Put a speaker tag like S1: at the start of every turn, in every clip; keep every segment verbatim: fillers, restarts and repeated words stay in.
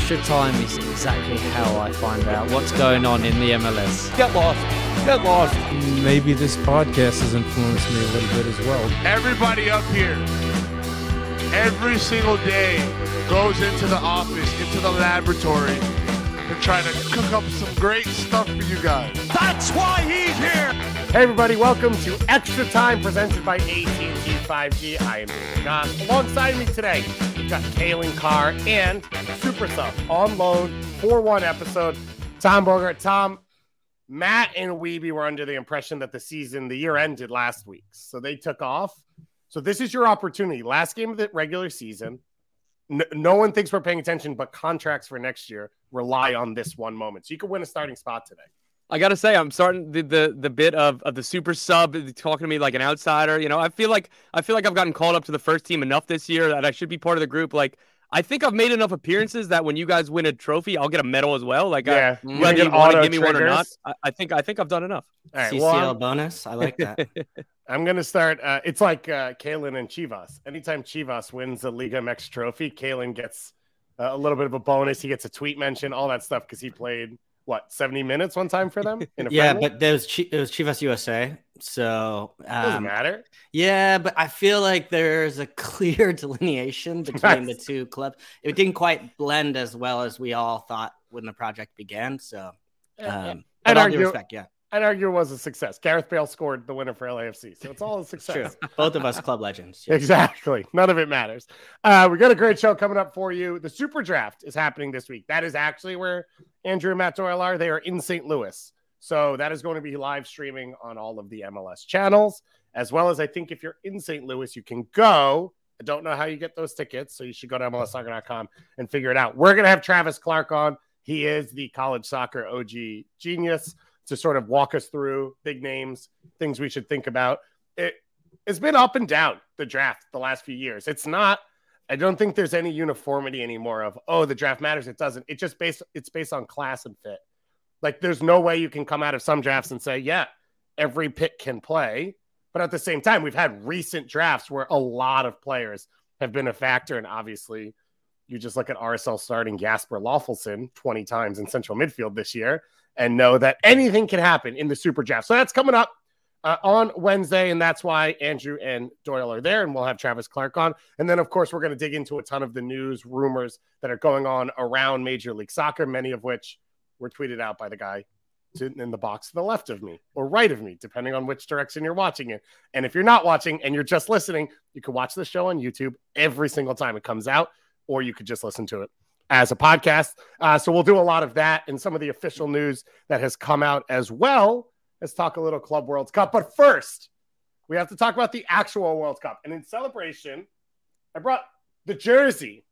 S1: Extra time is exactly how I find out what's going on in the M L S.
S2: Get lost. Get lost.
S3: Maybe this podcast has influenced me a little bit as well.
S4: Everybody up here, every single day, goes into the office, into the laboratory, to try to cook up some great stuff for you guys.
S2: That's why he's here.
S5: Hey everybody, welcome to Extra Time presented by A T and T five G. I am John. Alongside me today, we've got Kalen Carr and Super Sub on loan for one episode. Tom Bogart. Tom, Matt and Weeby were under the impression that the season, the year ended last week, so they took off. So this is your opportunity. Last game of the regular season. No, no one thinks we're paying attention, but contracts for next year rely on this one moment. So you could win a starting spot today.
S6: I gotta say, I'm starting the, the the bit of, of the super sub talking to me like an outsider. You know, I feel like I feel like I've gotten called up to the first team enough this year that I should be part of the group. Like, I think I've made enough appearances that when you guys win a trophy, I'll get a medal as well. Like,
S5: yeah,
S6: I, whether you want to give me one or not, I, I think I think I've done enough.
S5: All right,
S7: C C L well, bonus, I like that.
S5: I'm gonna start. Uh, it's like uh, Kalen and Chivas. Anytime Chivas wins the Liga M X trophy, Kalen gets uh, a little bit of a bonus. He gets a tweet mention, all that stuff, because he played. What, seventy minutes one time for them? In a
S7: yeah,
S5: friendly?
S7: but there was Ch- it was Chivas U S A, so um,
S5: doesn't matter.
S7: Yeah, but I feel like there's a clear delineation between the two clubs. It didn't quite blend as well as we all thought when the project began. So, um,
S5: I'd
S7: all
S5: argue,
S7: due respect, yeah,
S5: I'd argue it was a success. Gareth Bale scored the winner for L A F C, so it's all a success.
S7: True. Both of us club legends. Yeah.
S5: Exactly. None of it matters. Uh, we got a great show coming up for you. The Super Draft is happening this week. That is actually where Andrew and Matt Doyle are. They are in Saint Louis. So that is going to be live streaming on all of the M L S channels, as well as I think if you're in Saint Louis, you can go. I don't know how you get those tickets, so you should go to M L S soccer dot com and figure it out. We're going to have Travis Clark on. He is the college soccer O G genius to sort of walk us through big names, things we should think about. It, it's been up and down, the draft, the last few years. It's not, I don't think there's any uniformity anymore of, oh, the draft matters. It doesn't. It just based, it's based on class and fit. Like, there's no way you can come out of some drafts and say, yeah, every pick can play. But at the same time, we've had recent drafts where a lot of players have been a factor. And obviously, you just look at R S L starting Jasper Loffelson twenty times in central midfield this year and know that anything can happen in the Super Draft. So that's coming up uh, on Wednesday, and that's why Andrew and Doyle are there, and we'll have Travis Clark on. And then, of course, we're going to dig into a ton of the news, rumors that are going on around Major League Soccer, many of which were tweeted out by the guy sitting in the box to the left of me or right of me, depending on which direction you're watching it. And if you're not watching and you're just listening, you can watch the show on YouTube every single time it comes out, or you could just listen to it as a podcast. Uh, so we'll do a lot of that and some of the official news that has come out, as well as talk a little Club World Cup. But first, we have to talk about the actual World Cup. And in celebration, I brought the jersey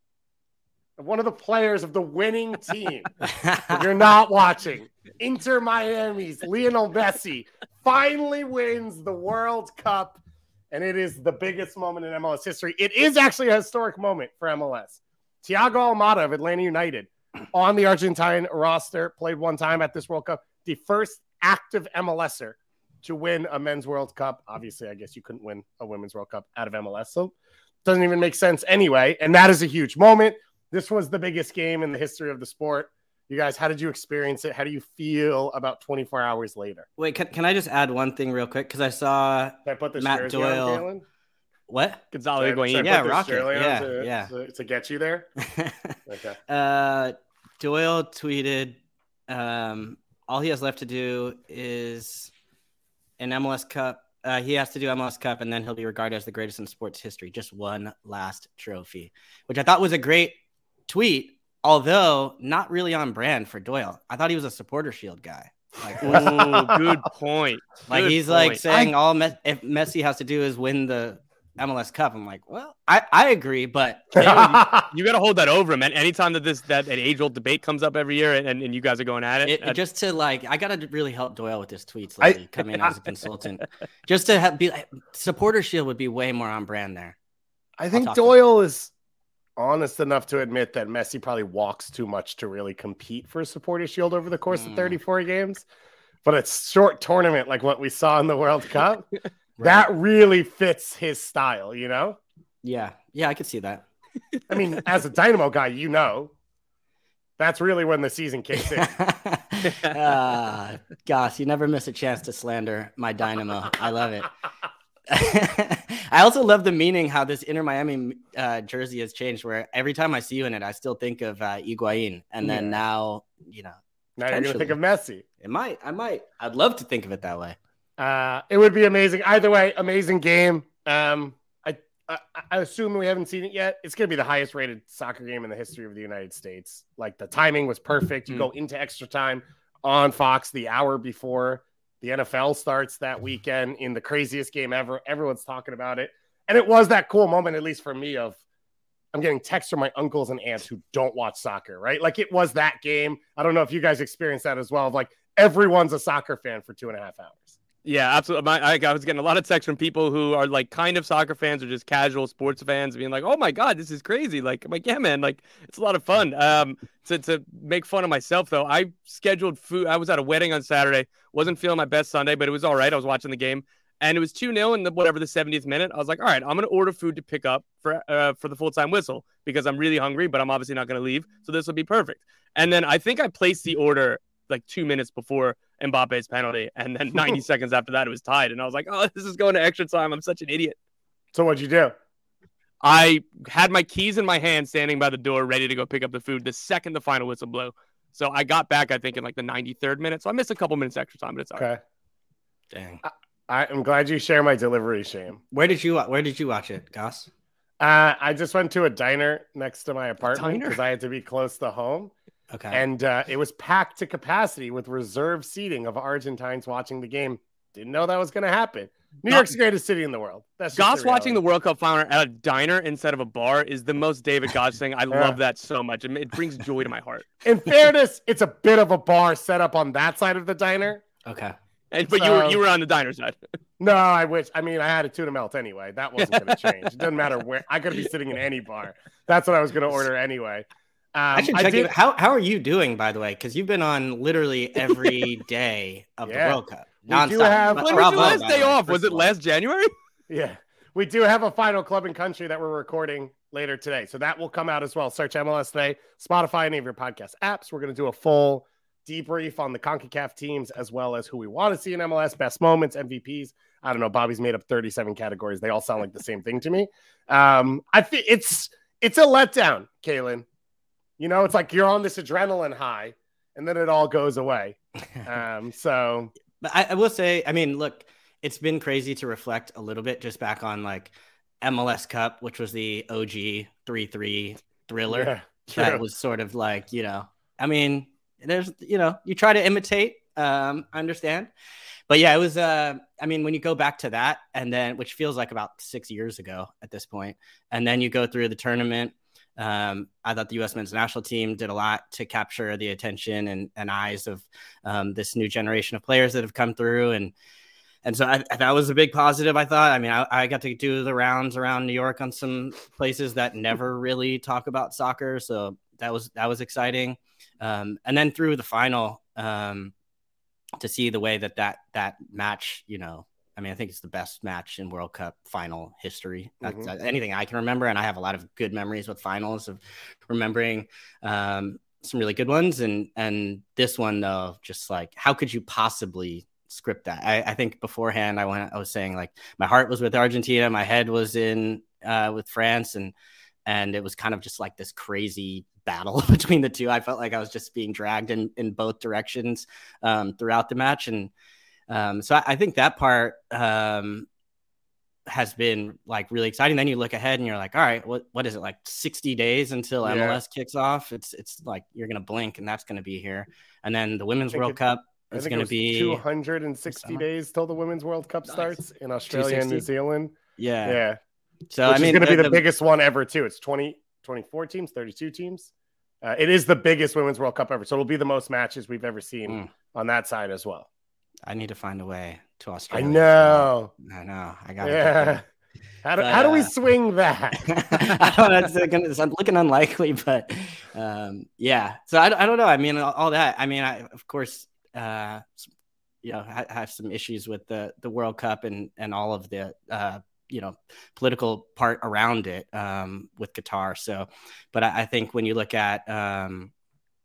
S5: of one of the players of the winning team. If you're not watching, Inter Miami's Lionel Messi finally wins the World Cup. And it is the biggest moment in M L S history. It is actually a historic moment for M L S. Thiago Almada of Atlanta United on the Argentine roster, played one time at this World Cup, the first active MLSer to win a men's World Cup. Obviously, I guess you couldn't win a women's World Cup out of M L S, so it doesn't even make sense anyway. And that is a huge moment. This was the biggest game in the history of the sport. You guys, how did you experience it? How do you feel about twenty-four hours later?
S7: Wait, can, can I just add one thing real quick? Because I saw
S5: Can I put this
S7: Matt Doyle.
S5: On,
S7: what?
S6: Gonzalo
S5: should I, should I
S6: Higuain.
S7: Yeah,
S5: put this
S7: rocket.
S5: jersey on
S7: Yeah,
S5: to,
S7: yeah.
S5: To, to get you there? Okay.
S7: uh, Doyle tweeted, um, all he has left to do is an M L S Cup. Uh, he has to do M L S Cup, and then he'll be regarded as the greatest in sports history. Just one last trophy, which I thought was a great tweet, although not really on brand for Doyle. I thought he was a supporter shield guy. Like,
S6: Ooh, good point.
S7: like
S6: Good
S7: he's
S6: point.
S7: like saying all Me- if Messi has to do is win the M L S Cup. I'm like, well, I, I agree, but
S6: You got to hold that over him, man. Anytime that this that an age-old debate comes up every year, and, and you guys are going at it,
S7: it,
S6: that-
S7: just to like, I gotta really help Doyle with his tweets lately. Come in as a consultant, just to have, be supporter shield would be way more on brand there.
S5: I think
S7: talk to
S5: Doyle is honest enough to admit that Messi probably walks too much to really compete for a supporter shield over the course
S7: Mm.
S5: of thirty-four games. But a short tournament like what we saw in the World Cup,
S7: Right.
S5: that really fits his style, you know?
S7: Yeah, yeah, I could see that.
S5: I mean, as a Dynamo guy, you know. That's really when the season kicks in.
S7: uh, gosh, you never miss a chance to slander my Dynamo. I love it. I also love the meaning how this Inter Miami uh, jersey has changed, where every time I see you in it, I still think of uh, Higuain. And then yeah. now, you know,
S5: now you're going to think of Messi.
S7: It might. I might. I'd love to think of it that way.
S5: Uh, it would be amazing. Either way, amazing game. Um, I, I I assume we haven't seen it yet. It's going to be the highest rated soccer game in the history of the United States. Like, the timing was perfect. You mm. go into extra time on Fox the hour before the N F L starts that weekend in the craziest game ever. Everyone's talking about it. And it was that cool moment, at least for me, of I'm getting texts from my uncles and aunts who don't watch soccer, right? Like, it was that game. I don't know if you guys experienced that as well, of like everyone's a soccer fan for two and a half hours.
S6: Yeah, absolutely. My, I, I was getting a lot of texts from people who are like kind of soccer fans or just casual sports fans being like, oh my God, this is crazy. Like, I'm like, yeah, man, like it's a lot of fun. Um, to, to make fun of myself though, I scheduled food. I was at a wedding on Saturday, wasn't feeling my best Sunday, but it was all right. I was watching the game and it was two nil in the, whatever, the seventieth minute. I was like, all right, I'm going to order food to pick up for, uh, for the full-time whistle because I'm really hungry, but I'm obviously not going to leave. So this will be perfect. And then I think I placed the order like two minutes before Mbappe's penalty, and then ninety seconds after that it was tied, and I was like, oh, this is going to extra time. I'm such an idiot.
S5: So what'd you do?
S6: I had my keys in my hand standing by the door ready to go pick up the food the second the final whistle blew. So I got back, I think, in like the ninety-third minute, so I missed a couple minutes extra time, but it's all
S5: okay.
S6: right.
S7: Dang.
S5: I, I'm glad you share my delivery shame.
S7: Where did you where did you watch it, Goss?
S5: Uh, I just went to a diner next to my apartment because I had to be close to home.
S7: Okay.
S5: And uh, it was packed to capacity with reserved seating of Argentines watching the game. Didn't know that was going to happen. New York's the greatest city in the world. That's
S6: Goss
S5: the
S6: watching the World Cup final at a diner instead of a bar is the most David Goss thing. I love that so much. It, it brings joy to my heart.
S5: In fairness, it's a bit of a bar set up on that side of the diner.
S7: Okay.
S6: And, but so, you were you were on the diner side.
S5: No, I wish. I mean, I had a tuna melt anyway. That wasn't going to change. It doesn't matter where. I could be sitting in any bar. That's what I was going to order anyway. Um,
S7: I should check I did... you. How how are you doing, by the way? Because you've been on literally every day of yeah. the World Cup.
S5: We do have.
S6: When was your last day off? Was it last January?
S5: Yeah, we do have a final club and country that we're recording later today, so that will come out as well. Search M L S Today, Spotify, any of your podcast apps. We're going to do a full debrief on the CONCACAF teams as well as who we want to see in M L S, best moments, M V Ps. I don't know. Bobby's made up thirty-seven categories. They all sound like the same thing to me. Um, I think it's it's a letdown, Kalen. You know, it's like you're on this adrenaline high, and then it all goes away. Um, so,
S7: but I, I will say, I mean, look, it's been crazy to reflect a little bit just back on like M L S Cup, which was the O G three three thriller.
S5: Yeah,
S7: that was sort of like, you know, I mean, there's, you know, you try to imitate. Um, I understand. But yeah, it was, uh, I mean, when you go back to that and then, which feels like about six years ago at this point, and then you go through the tournament, um, I thought the U S men's national team did a lot to capture the attention and, and eyes of um, this new generation of players that have come through. And, and so I, that was a big positive, I thought. I mean, I, I got to do the rounds around New York on some places that never really talk about soccer. So that was, that was exciting. Um, and then through the final, um, to see the way that, that that match, you know, I mean, I think it's the best match in World Cup final history. That's mm-hmm. uh, anything I can remember. And I have a lot of good memories with finals of remembering um, some really good ones. And and this one, though, just like, how could you possibly script that? I, I think beforehand, I went, I was saying like my heart was with Argentina. My head was in uh, with France. And and it was kind of just like this crazy battle between the two. I felt like I was just being dragged in, in both directions um, throughout the match. And um, so I, I think that part um, has been like really exciting. Then you look ahead and you're like, all right, what, what is it, like sixty days until yeah. M L S kicks off? It's, it's like, you're going to blink and that's going to be here. And then the Women's World it, Cup is going to be
S5: two hundred sixty days till the Women's World Cup nice. starts in Australia and New Zealand.
S7: Yeah.
S5: Yeah.
S7: So
S5: Which
S7: I mean,
S5: is going to be the,
S7: the
S5: biggest one ever too. It's twenty, twenty-four teams, thirty-two teams. Uh, it is the biggest Women's World Cup ever. So it'll be the most matches we've ever seen mm. on that side as well.
S7: I need to find a way to Australia.
S5: I know.
S7: I know. I got
S5: yeah. How do, but, how do we uh, swing that?
S7: I don't know. It's, it's looking unlikely, but um, yeah. So I, I don't know. I mean, all, all that. I mean, I, of course, uh, you know, I have some issues with the, the World Cup and, and all of the, uh, you know, political part around it um, with Qatar. So, but I, I think when you look at, um,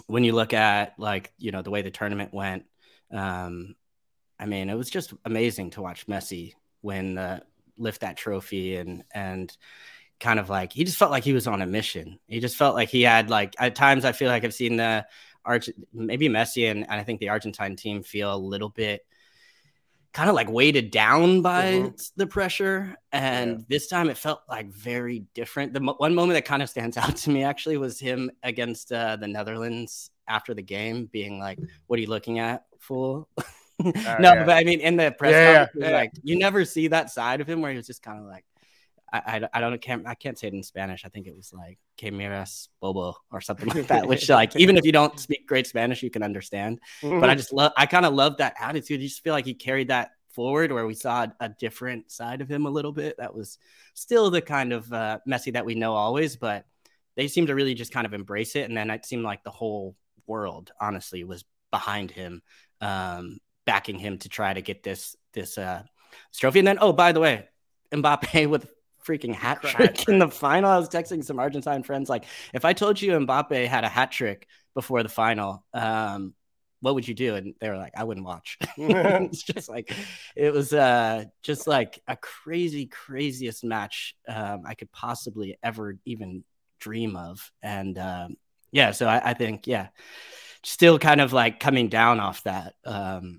S7: when you look at like, you know, the way the tournament went, um, I mean, it was just amazing to watch Messi win, uh, lift that trophy and, and kind of like, he just felt like he was on a mission. He just felt like he had like, at times I feel like I've seen the Arch, maybe Messi and, and I think the Argentine team feel a little bit kind of like weighted down by mm-hmm. the pressure. And yeah. this time it felt like very different. The mo- one moment that kind of stands out to me actually was him against uh, the Netherlands after the game being like, what are you looking at, fool? Uh, no, yeah. but I mean, in the press
S5: yeah,
S7: conference, yeah, yeah. like you never see that side of him where he was just kind of like, I, I, I don't can't I can't say it in Spanish. I think it was like "Que miras, bobo" or something like that. Which like even if you don't speak great Spanish, you can understand. Mm-hmm. But I just love I kind of love that attitude. You just feel like he carried that forward, where we saw a different side of him a little bit. That was still the kind of uh, Messi that we know always, but they seemed to really just kind of embrace it. And then it seemed like the whole world, honestly, was behind him, um, backing him to try to get this this uh, trophy. And then, oh, by the way, Mbappe with freaking hat trick in the final. I was texting some Argentine friends like, if I told you Mbappe had a hat trick before the final, um, what would you do? And they were like, I wouldn't watch. It's just like, it was uh, just like a crazy, craziest match um, I could possibly ever even dream of. And um, yeah, so I, I think, yeah, still kind of like coming down off that. Um,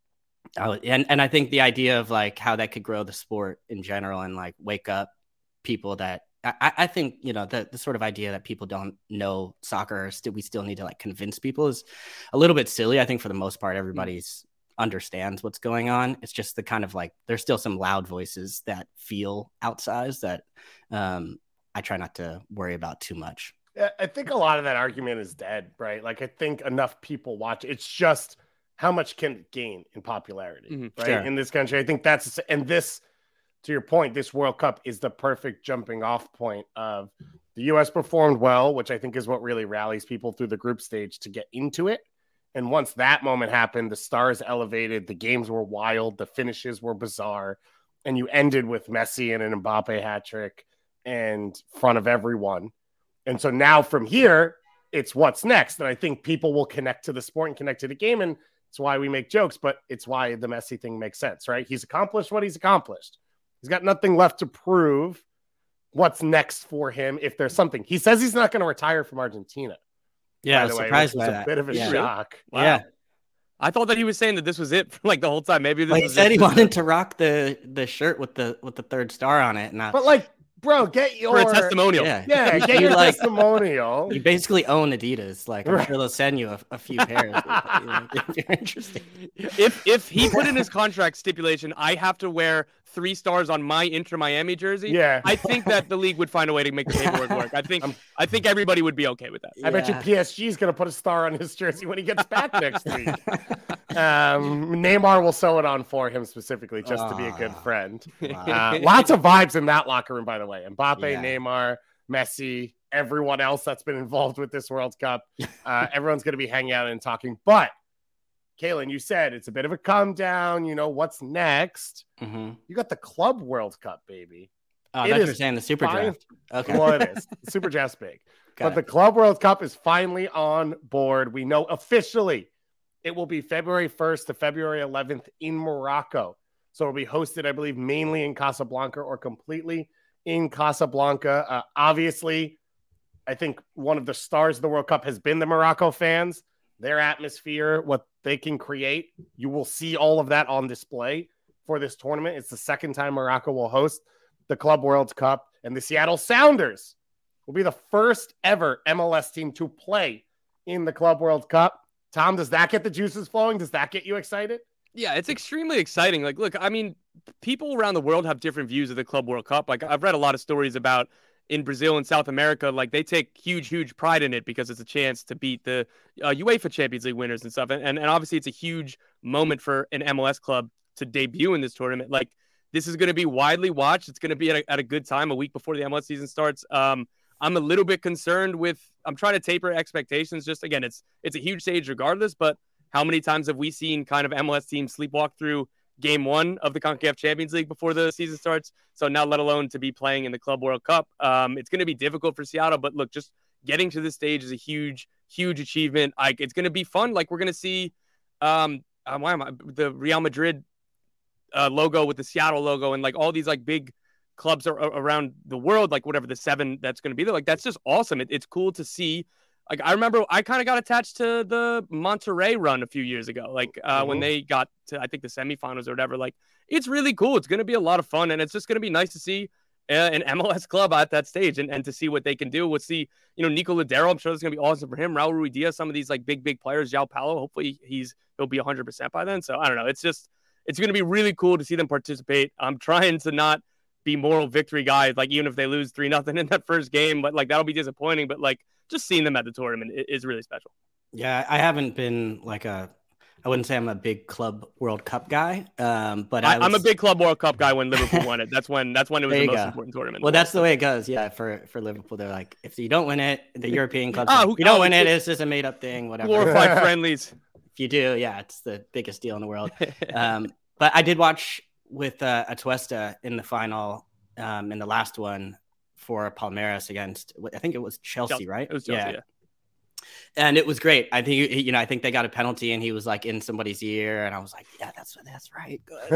S7: I, and, and I think the idea of like how that could grow the sport in general and like wake up people that I, I think, you know, the, the sort of idea that people don't know soccer, still, we still need to like convince people is a little bit silly. I think for the most part, everybody's understands what's going on. It's just the kind of like, there's still some loud voices that feel outsized that um, I try not to worry about too much.
S5: Yeah, I think a lot of that argument is dead, right? Like I think enough people watch. It's just how much can it gain in popularity, mm-hmm. right? Sure. In this country. I think that's, and this, to your point, this World Cup is the perfect jumping off point of the U S performed well, which I think is what really rallies people through the group stage to get into it. And once that moment happened, the stars elevated, the games were wild, the finishes were bizarre, and you ended with Messi and an Mbappe hat trick and front of everyone. And so now from here, it's what's next. And I think people will connect to the sport and connect to the game. And it's why we make jokes, but it's why the Messi thing makes sense, right? He's accomplished what he's accomplished. He's got nothing left to prove. What's next for him if there's something? He says he's not going to retire from Argentina.
S7: Yeah,
S5: by the
S7: surprised
S5: way,
S7: by
S5: a
S7: that.
S5: bit of a
S7: yeah.
S5: shock.
S6: Wow.
S7: Yeah.
S6: I thought that he was saying that this was it for like the whole time. Maybe this
S7: well,
S6: was
S7: he said he
S6: just-
S7: wanted to rock the the shirt with the with the third star on it. Not,
S5: But like, bro, get your
S6: for a testimonial.
S7: yeah,
S5: Yeah, get
S7: You,
S5: your
S7: like-
S5: testimonial.
S7: You basically own Adidas. Like, I'm
S5: Right.
S7: sure they'll send you a, a few pairs if, you know, if you're interested.
S6: If if he put in his contract stipulation, I have to wear three stars on my Inter Miami jersey.
S5: Yeah.
S6: I think that the league would find a way to make the paperwork work. I think I think everybody would be okay with that.
S5: I bet you
S7: Yeah.
S5: P S G is going to put a star on his jersey when he gets back next week. Um, Neymar will sew it on for him specifically just to be a good
S7: Ah.
S5: friend.
S7: Wow.
S5: Uh, lots of vibes in that locker room, by the way. Mbappe,
S7: Yeah.
S5: Neymar, Messi, everyone else that's been involved with this World Cup. Uh, everyone's going to be hanging out and talking. But, Kaylin, you said it's a bit of a calm down. You know, what's next?
S7: Mm-hmm.
S5: You got the Club World Cup, baby.
S7: Oh,
S5: It
S7: I thought you
S5: is
S7: were saying the super
S5: fine.
S7: draft. Okay.
S5: Well, it is. The Super Draft's big.
S7: Got
S5: But
S7: it.
S5: the Club World Cup is finally on board. We know officially it will be February first to February eleventh in Morocco. So it'll be hosted, I believe, mainly in Casablanca or completely in Casablanca. Uh, obviously, I think one of the stars of the World Cup has been the Morocco fans, their atmosphere, what they can create. You will see all of that on display for this tournament. It's the second time Morocco will host the Club World Cup, and the Seattle Sounders will be the first ever M L S team to play in the Club World Cup. Tom, does that get the juices flowing? Does that get you excited?
S6: Yeah, it's extremely exciting. Like, look, I mean, people around the world have different views of the Club World Cup. Like, I've read a lot of stories about in Brazil and South America, like they take huge, huge pride in it because it's a chance to beat the uh, UEFA Champions League winners and stuff. And, and and obviously, it's a huge moment for an M L S club to debut in this tournament. Like, this is going to be widely watched. It's going to be at a, at a good time, a week before the M L S season starts. Um, I'm a little bit concerned with. I'm trying to taper expectations. Just again, it's it's a huge stage regardless. But how many times have we seen kind of M L S teams sleepwalk through game one of the CONCACAF Champions League before the season starts? So now, let alone to be playing in the Club World Cup, um, it's going to be difficult for Seattle. But look, just getting to this stage is a huge, huge achievement. Like, it's going to be fun. Like, we're going to see um, uh, why am I, the Real Madrid uh, logo with the Seattle logo and like all these like big clubs are, are around the world, like whatever the seven that's going to be there. Like, that's just awesome. It, it's cool to see. Like, I remember I kind of got attached to the Monterrey run a few years ago, like uh, mm-hmm. when they got to, I think, the semifinals or whatever. Like, it's really cool. It's going to be a lot of fun, and it's just going to be nice to see uh, an M L S club at that stage and, and to see what they can do. We'll see, you know, Nico Ladero. I'm sure it's going to be awesome for him. Raul Ruidiaz, some of these like big, big players. João Paulo, hopefully he's he'll be one hundred percent by then. So I don't know. It's just it's going to be really cool to see them participate. I'm trying to not be moral victory guys, like even if they lose three nothing in that first game, but like that'll be disappointing. But like, just seeing them at the tournament is really special.
S7: Yeah, I haven't been like a, I wouldn't say I'm a big Club World Cup guy, um, but I
S6: I,
S7: was,
S6: I'm a big Club World Cup guy when Liverpool won it. That's when that's when it was the most go. important tournament.
S7: Well, that's the way it goes. Yeah, for for Liverpool, they're like, if you don't win it, the European clubs,
S6: oh,
S7: like,
S6: who,
S7: if you don't
S6: oh,
S7: win it, it's just a made up thing, whatever.
S6: Glorified friendlies.
S7: If you do, yeah, it's the biggest deal in the world. Um, but I did watch with uh, Atuesta in the final, um, in the last one for Palmeiras against, I think it was Chelsea,
S6: Chelsea.
S7: right?
S6: It was Chelsea, yeah. yeah.
S7: And it was great. I think, you know, I think they got a penalty and he was like in somebody's ear. And I was like, yeah, that's that's right. Good.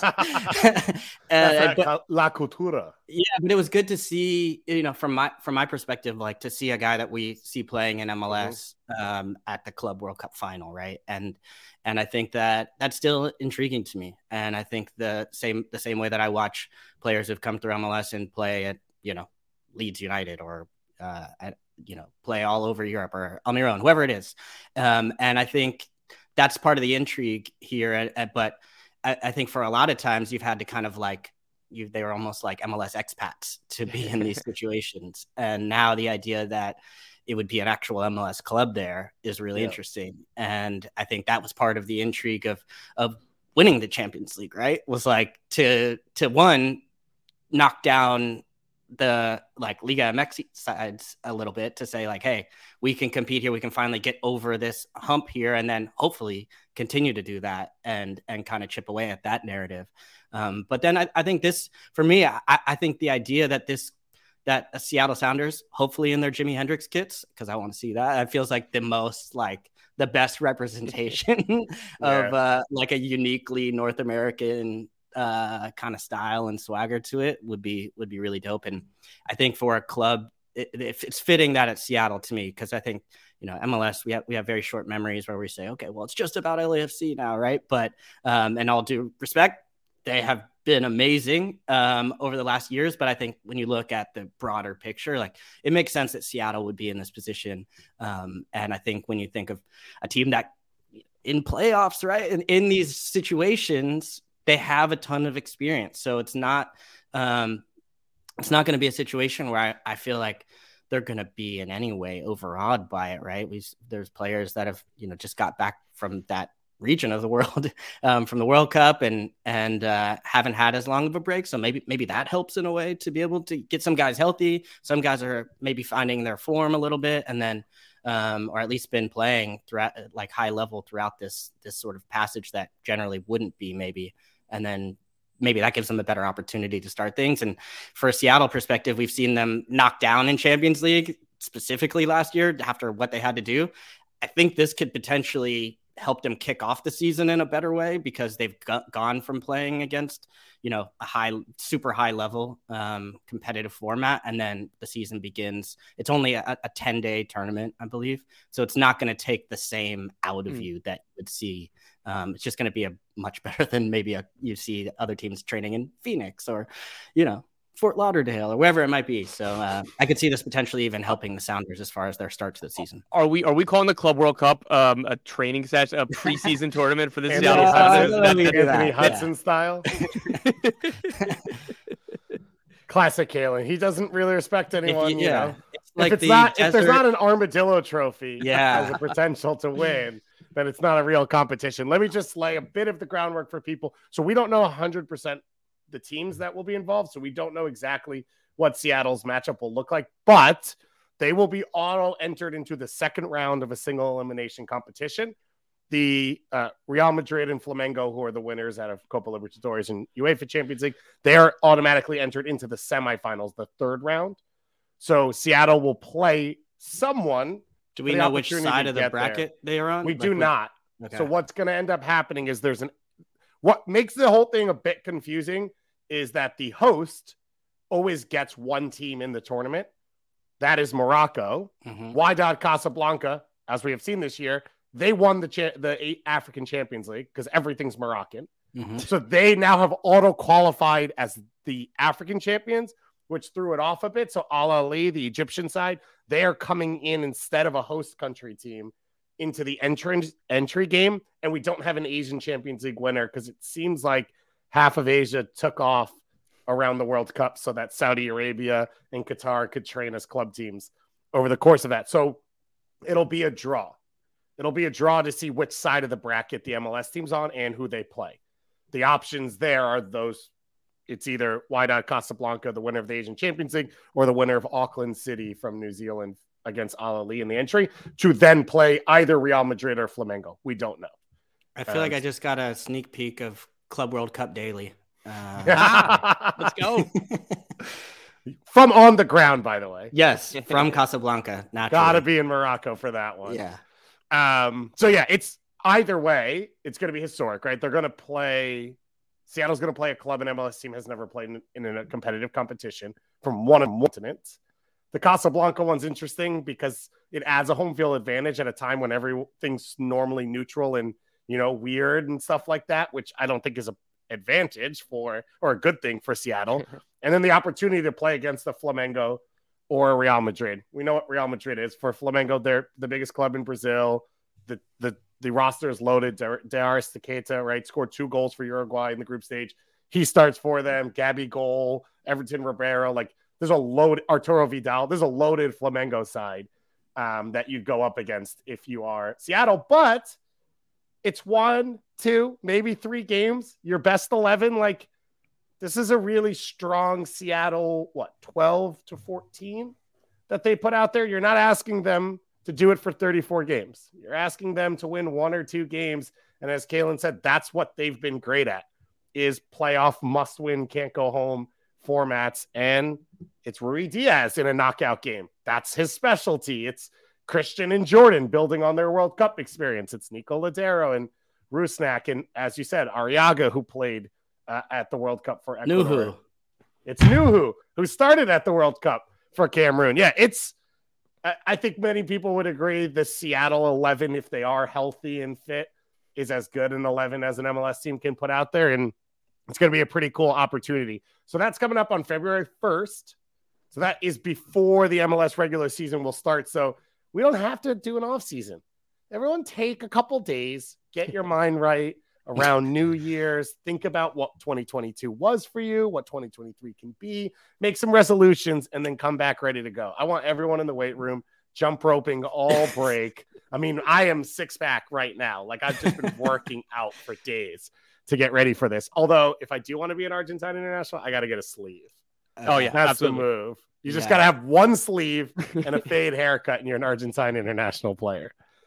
S7: uh,
S5: that's
S7: but,
S5: La Cultura.
S7: Yeah, but it was good to see, you know, from my from my perspective, like to see a guy that we see playing in M L S mm-hmm. um, at the Club World Cup final. Right. And and I think that that's still intriguing to me. And I think the same the same way that I watch players who've come through M L S and play at, you know, Leeds United or uh, at, you know, play all over Europe or Almiron, whoever it is. Um, and I think that's part of the intrigue here. At, at, but I, I think for a lot of times you've had to kind of like, you, they were almost like M L S expats to be in these situations. And now the idea that it would be an actual M L S club there is really yeah. interesting. And I think that was part of the intrigue of, of winning the Champions League, right? Was like to, to one, knock down the like Liga M X sides a little bit to say like, hey, we can compete here. We can finally get over this hump here and then hopefully continue to do that and, and kind of chip away at that narrative. Um, but then I, I think this, for me, I, I think the idea that this, that a Seattle Sounders, hopefully in their Jimi Hendrix kits, because I want to see that. It feels like the most like the best representation of yeah. uh, like a uniquely North American uh kind of style and swagger to it would be would be really dope. And I think for a club it, it, it's fitting that it's Seattle to me, because I think, you know, M L S, we have we have very short memories where we say, okay, well, it's just about L A F C now, right? But um and all due respect, they have been amazing um over the last years, but I think when you look at the broader picture, like it makes sense that Seattle would be in this position. Um and I think when you think of a team that in playoffs, right, and in these situations, they have a ton of experience. So it's not, um, it's not going to be a situation where I, I feel like they're going to be in any way overawed by it. Right. We there's players that have, you know, just got back from that region of the world, um, from the World Cup and, and, uh, haven't had as long of a break. So maybe, maybe that helps in a way to be able to get some guys healthy. Some guys are maybe finding their form a little bit and then, um, or at least been playing throughout like high level throughout this, this sort of passage that generally wouldn't be maybe. And then maybe that gives them a better opportunity to start things. And for a Seattle perspective, we've seen them knocked down in Champions League, specifically last year after what they had to do. I think this could potentially help them kick off the season in a better way, because they've got, gone from playing against, you know, a high, super high level um, competitive format. And then the season begins. It's only a, a ten day tournament, I believe. So it's not going to take the same out of mm. you that you would see. Um, it's just going to be a much better than maybe a, you see other teams training in Phoenix or, you know, Fort Lauderdale or wherever it might be. So uh, I could see this potentially even helping the Sounders as far as their start to the season.
S6: Are we are we calling the Club World Cup um, a training session, a preseason tournament for the
S5: Anthony
S6: Seattle
S5: Sounders?
S6: Sounders?
S5: Anthony
S7: that.
S5: Hudson
S7: Yeah.
S5: style. Classic Kalen. He doesn't really respect anyone.
S7: You,
S5: you
S7: yeah.
S5: know,
S7: it's like
S5: if it's
S7: the
S5: not,
S7: desert...
S5: if there's not an armadillo trophy,
S7: yeah,
S5: has a potential to win, then it's not a real competition. Let me just lay a bit of the groundwork for people. So we don't know one hundred percent the teams that will be involved. So we don't know exactly what Seattle's matchup will look like, but they will be all entered into the second round of a single elimination competition. The uh, Real Madrid and Flamengo, who are the winners out of Copa Libertadores and UEFA Champions League, they are automatically entered into the semifinals, the third round. So Seattle will play someone
S7: Do we
S5: the
S7: know which
S5: opportunity
S7: side
S5: to
S7: of the
S5: get
S7: bracket they are on?
S5: We
S7: Like,
S5: do not.
S7: Okay.
S5: So what's going to end up happening is there's an what makes the whole thing a bit confusing is that the host always gets one team in the tournament. That is Morocco.
S7: Mhm.
S5: Wydad Casablanca, as we have seen this year, they won the cha- the African Champions League because everything's Moroccan.
S7: Mhm.
S5: So they now have auto qualified as the African champions, which threw it off a bit. So Al Ahly, the Egyptian side, they are coming in instead of a host country team into the entrance entry game. And we don't have an Asian Champions League winner because it seems like half of Asia took off around the World Cup so that Saudi Arabia and Qatar could train as club teams over the course of that. So it'll be a draw. It'll be a draw to see which side of the bracket the M L S team's on and who they play. The options there are those. It's either Wydad Casablanca, the winner of the Asian Champions League, or the winner of Auckland City from New Zealand against Al Ahly in the entry to then play either Real Madrid or Flamengo. We don't know.
S7: I feel
S5: Um,
S7: like I just got a sneak peek of Club World Cup Daily. Uh,
S6: Let's go.
S5: From on the ground, by the way.
S7: yes, from Casablanca. Naturally.
S5: Gotta be in Morocco for that one.
S7: Yeah.
S5: Um, so yeah, it's either way, it's going to be historic, right? They're going to play. Seattle's going to play a club an M L S team has never played in, in a competitive competition from one of the continents. The Casablanca one's interesting because it adds a home field advantage at a time when everything's normally neutral and, you know, weird and stuff like that, which I don't think is a advantage for or a good thing for Seattle. And then the opportunity to play against the Flamengo or Real Madrid. We know what Real Madrid is. For Flamengo, they're the biggest club in Brazil. The the the roster is loaded. Darius Tequeta, right, scored two goals for Uruguay in the group stage. He starts for them. Gabby Goal, Everton Ribeiro. Like, there's a load. Arturo Vidal. There's a loaded Flamengo side um, that you'd go up against if you are Seattle. But it's one, two, maybe three games. Your best eleven. Like, this is a really strong Seattle, what, twelve to fourteen that they put out there. You're not asking them to do it for thirty-four games. You're asking them to win one or two games. And as Kalen said, that's what they've been great at, is playoff must-win, can't-go-home formats. And it's Rui Diaz in a knockout game. That's his specialty. It's Christian and Jordan building on their World Cup experience. It's Nico Ladero and Rusnak. And as you said, Arriaga, who played uh, at the World Cup for Ecuador.
S7: Nuhu.
S5: It's Nuhu, who started at the World Cup for Cameroon. Yeah, it's I think many people would agree the Seattle eleven, if they are healthy and fit, is as good an eleven as an M L S team can put out there. And it's going to be a pretty cool opportunity. So that's coming up on February first. So that is before the M L S regular season will start. So we don't have to do an off season. Everyone take a couple days, get your mind right around New Year's. Think about what twenty twenty-two was for you, what twenty twenty-three can be, make some resolutions, and then come back ready to go. I want everyone in the weight room jump roping all break. I mean, I am six pack right now. Like, I've just been working out for days to get ready for this. Although, if I do want to be an Argentine international, I got to get a sleeve.
S6: Oh, yeah,
S5: That's
S6: absolutely.
S5: the move. You just
S7: Yeah.
S5: got to have one sleeve and a fade haircut, and you're an Argentine international player.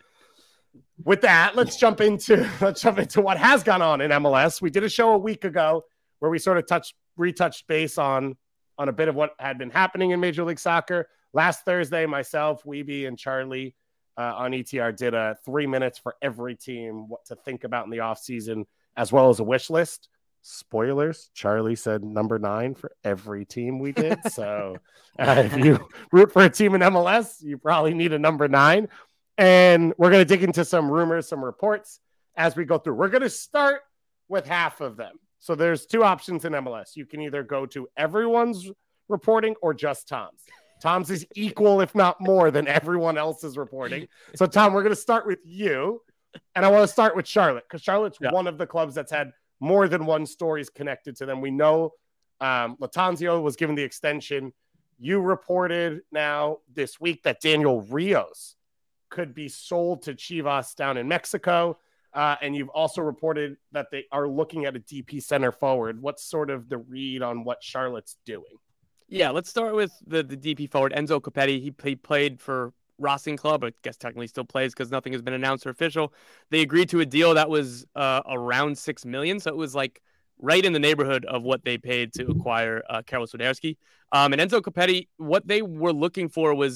S5: With that, let's jump into let's jump into what has gone on in M L S. We did a show a week ago where we sort of touched retouched base on on a bit of what had been happening in Major League Soccer. Last Thursday, myself, Weeby, and Charlie uh, on E T R did a three minutes for every team, what to think about in the offseason, as well as a wish list. Spoilers, Charlie said number nine for every team we did. So uh, if you root for a team in M L S, you probably need a number nine. And we're going to dig into some rumors, some reports as we go through. We're going to start with half of them. So there's two options in M L S. You can either go to everyone's reporting or just Tom's. Tom's is equal, if not more, than everyone else's reporting. So, Tom, we're going to start with you. And I want to start with Charlotte because Charlotte's yeah. one of the clubs that's had more than one stories connected to them. We know um, Latanzio was given the extension. You reported now this week that Daniel Rios could be sold to Chivas down in Mexico. Uh, and you've also reported that they are looking at a D P center forward. What's sort of the read on what Charlotte's doing?
S6: Yeah, let's start with the, the D P forward, Enzo Copetti. He, he played for Racing Club, but I guess technically still plays because nothing has been announced or official. They agreed to a deal that was uh, around six million dollars, so it was like right in the neighborhood of what they paid to acquire uh, Karol Swiderski. Um, and Enzo Copetti, what they were looking for was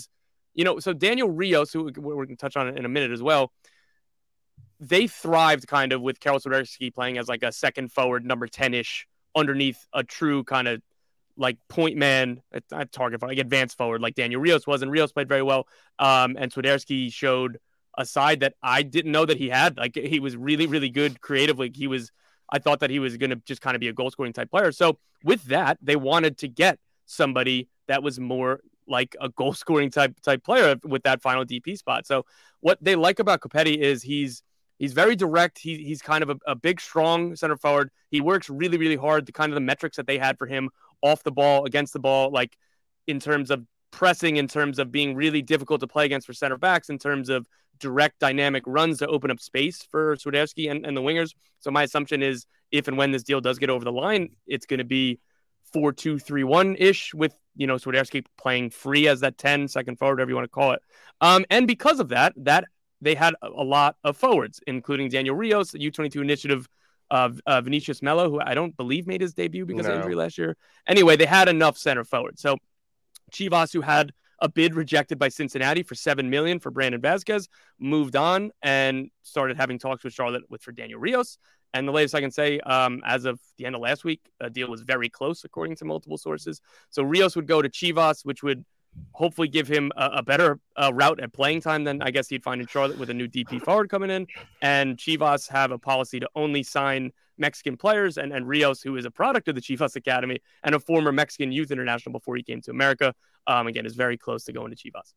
S6: you know, so Daniel Rios, who we're going to touch on in a minute as well, they thrived kind of with Karol Swiderski playing as like a second forward, number ten-ish, underneath a true kind of like point man, a target, like advanced forward, like Daniel Rios was, and Rios played very well. Um, and Swiderski showed a side that I didn't know that he had. Like he was really, really good creatively. He was, I thought that he was going to just kind of be a goal scoring type player. So with that, they wanted to get somebody that was more like a goal scoring type type player with that final D P spot. So what they like about Copetti is he's he's very direct. He, he's kind of a, a big, strong center forward. He works really, really hard. The kind of the metrics that they had for him off the ball, against the ball, like in terms of pressing, in terms of being really difficult to play against for center backs, in terms of direct dynamic runs to open up space for Swiderski and, and the wingers. So my assumption is if and when this deal does get over the line, it's going to be four two three one ish with, you know, Swiderski playing free as that ten, second forward, whatever you want to call it. Um, and because of that, that they had a, a lot of forwards, including Daniel Rios, the U twenty-two initiative of uh, Vinicius Melo, who I don't believe made his debut because no. of injury last year. Anyway, they had enough center forward. So Chivas, who had a bid rejected by Cincinnati for seven million dollars for Brandon Vazquez, moved on and started having talks with Charlotte with for Daniel Rios. And the latest I can say, um, as of the end of last week, a deal was very close, according to multiple sources. So Rios would go to Chivas, which would hopefully give him a, a better uh, route at playing time than I guess he'd find in Charlotte with a new D P forward coming in. And Chivas have a policy to only sign Mexican players. And, and Rios, who is a product of the Chivas Academy and a former Mexican youth international before he came to America, um, again, is very close to going to Chivas.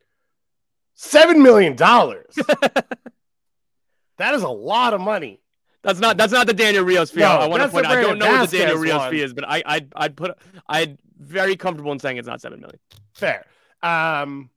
S5: Seven million dollars. That is a lot of money.
S6: That's not that's not the Daniel Rios fee. No, I want to point out. I don't know
S5: Vazquez
S6: what the Daniel Rios
S5: one.
S6: fee is, but I I'd I'd put I'd very comfortable in saying it's not seven million.
S5: Fair. Um,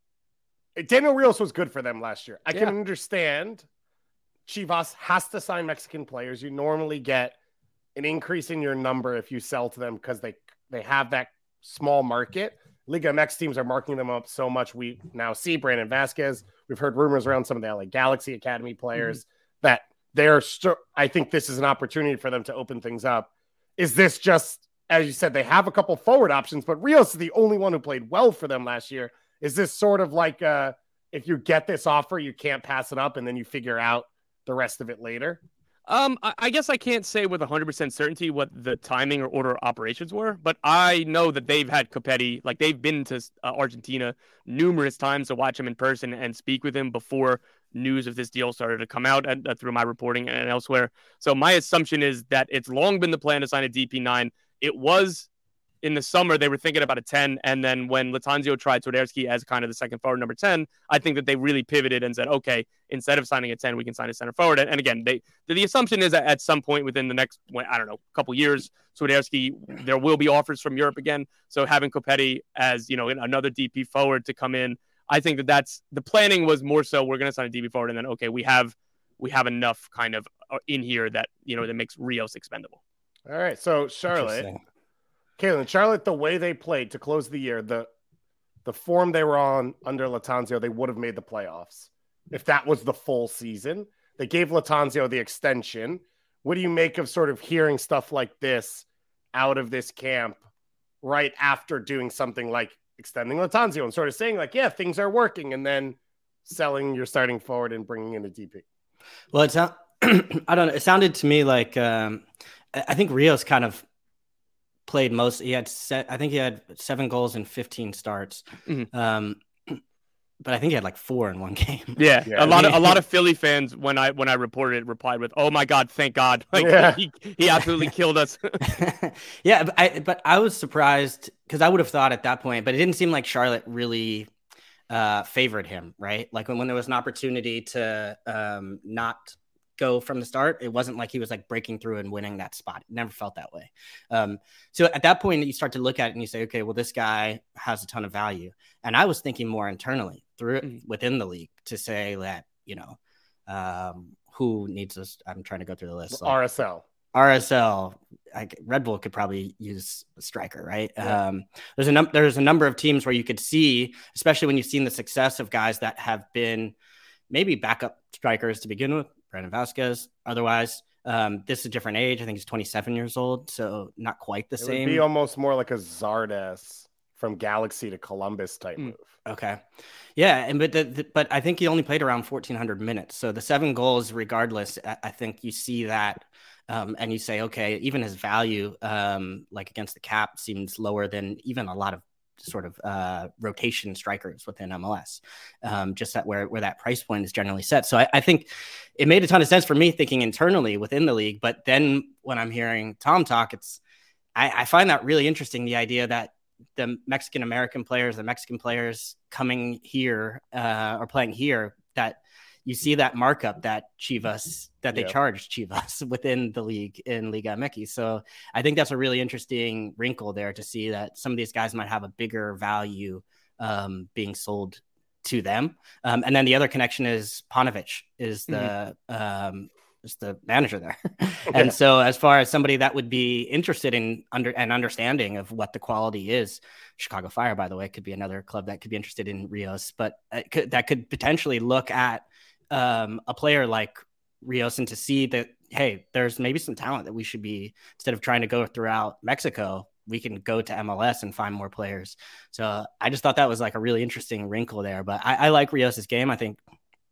S5: Daniel Rios was good for them last year. I
S6: Yeah.
S5: can understand Chivas has to sign Mexican players. You normally get an increase in your number if you sell to them because they they have that small market. Liga M X teams are marking them up so much. We now see Brandon Vazquez. We've heard rumors around some of the L A Galaxy Academy players mm-hmm. that they're. St- I think this is an opportunity for them to open things up. Is this just, as you said, they have a couple forward options, but Rios is the only one who played well for them last year. Is this sort of like uh, if you get this offer, you can't pass it up, and then you figure out the rest of it later?
S6: Um, I, I guess I can't say with one hundred percent certainty what the timing or order of operations were, but I know that they've had Copetti, like they've been to uh, Argentina numerous times to watch him in person and speak with him before news of this deal started to come out and, uh, through my reporting and elsewhere. So my assumption is that it's long been the plan to sign a D P nine. It was in the summer, they were thinking about a ten. And then when Lattanzio tried Swiderski as kind of the second forward, number ten, I think that they really pivoted and said, okay, instead of signing a ten, we can sign a center forward. And, and again, they the assumption is that at some point within the next, I don't know, couple years, Swiderski, there will be offers from Europe again. So having Copetti as, you know, another D P forward to come in, I think that that's the planning was more so we're going to sign a D P forward. And then, okay, we have, we have enough kind of in here that, you know, that makes Rios expendable.
S5: All right. So Charlotte, Caitlin, Charlotte, the way they played to close the year, the the form they were on under Lattanzio, they would have made the playoffs if that was the full season. They gave Lattanzio the extension. What do you make of sort of hearing stuff like this out of this camp right after doing something like extending Lattanzio and sort of saying like, yeah, things are working, and then selling your starting forward and bringing in a D P?
S7: Well, it's not, I don't know. It sounded to me like um, I think Rios kind of played most. He had set, I think he had seven goals in fifteen starts. Mm-hmm. Um, but I think he had like four in one game.
S6: Yeah. yeah. A lot of, a lot of Philly fans, when I, when I reported it, replied with, oh my God, thank God. Like yeah. he, he absolutely killed us.
S7: yeah. But I, but I was surprised because I would have thought at that point, but it didn't seem like Charlotte really uh, favored him, right? Like when, when there was an opportunity to um, not go from the start, it wasn't like he was like breaking through and winning that spot. It never felt that way. Um, so at that point, you start to look at it and you say, okay, well, this guy has a ton of value. And I was thinking more internally through mm-hmm. within the league to say that, you know, um, who needs this? I'm trying to go through the list. Like,
S5: R S L.
S7: R S L. I, Red Bull could probably use a striker, right?
S5: Yeah.
S7: Um, there's a num- there's a number of teams where you could see, especially when you've seen the success of guys that have been maybe backup strikers to begin with. Brandon Vazquez. Otherwise, um, this is a different age. I think he's twenty-seven years old, so not quite the
S5: it
S7: same.
S5: Would be almost more like a Zardes. from Galaxy to Columbus type
S6: Mm.
S5: move.
S7: Okay. Yeah. And, but, the, the, but I think he only played around fourteen hundred minutes. So the seven goals, regardless, I, I think you see that um, and you say, okay, even his value, um, like against the cap, seems lower than even a lot of sort of uh, rotation strikers within M L S, um, just that where, where that price point is generally set. So I, I think it made a ton of sense for me thinking internally within the league. But then when I'm hearing Tom talk, it's, I, I find that really interesting. The idea that the Mexican American players, the Mexican players coming here uh, or playing here, that you see that markup that Chivas, that they
S5: Yeah.
S7: charge Chivas within the league in Liga M X. So I think that's a really interesting wrinkle there to see that some of these guys might have a bigger value um, being sold to them. Um, and then the other connection is Panovich is the, mm-hmm. um, is the manager there. And so as far as somebody that would be interested in under an understanding of what the quality is, Chicago Fire, by the way, could be another club that could be interested in Rios, but it could, that could potentially look at um, a player like Rios and to see that, hey, there's maybe some talent that we should be, instead of trying to go throughout Mexico, we can go to M L S and find more players. So I just thought that was like a really interesting wrinkle there, but I, I like Rios's game. I think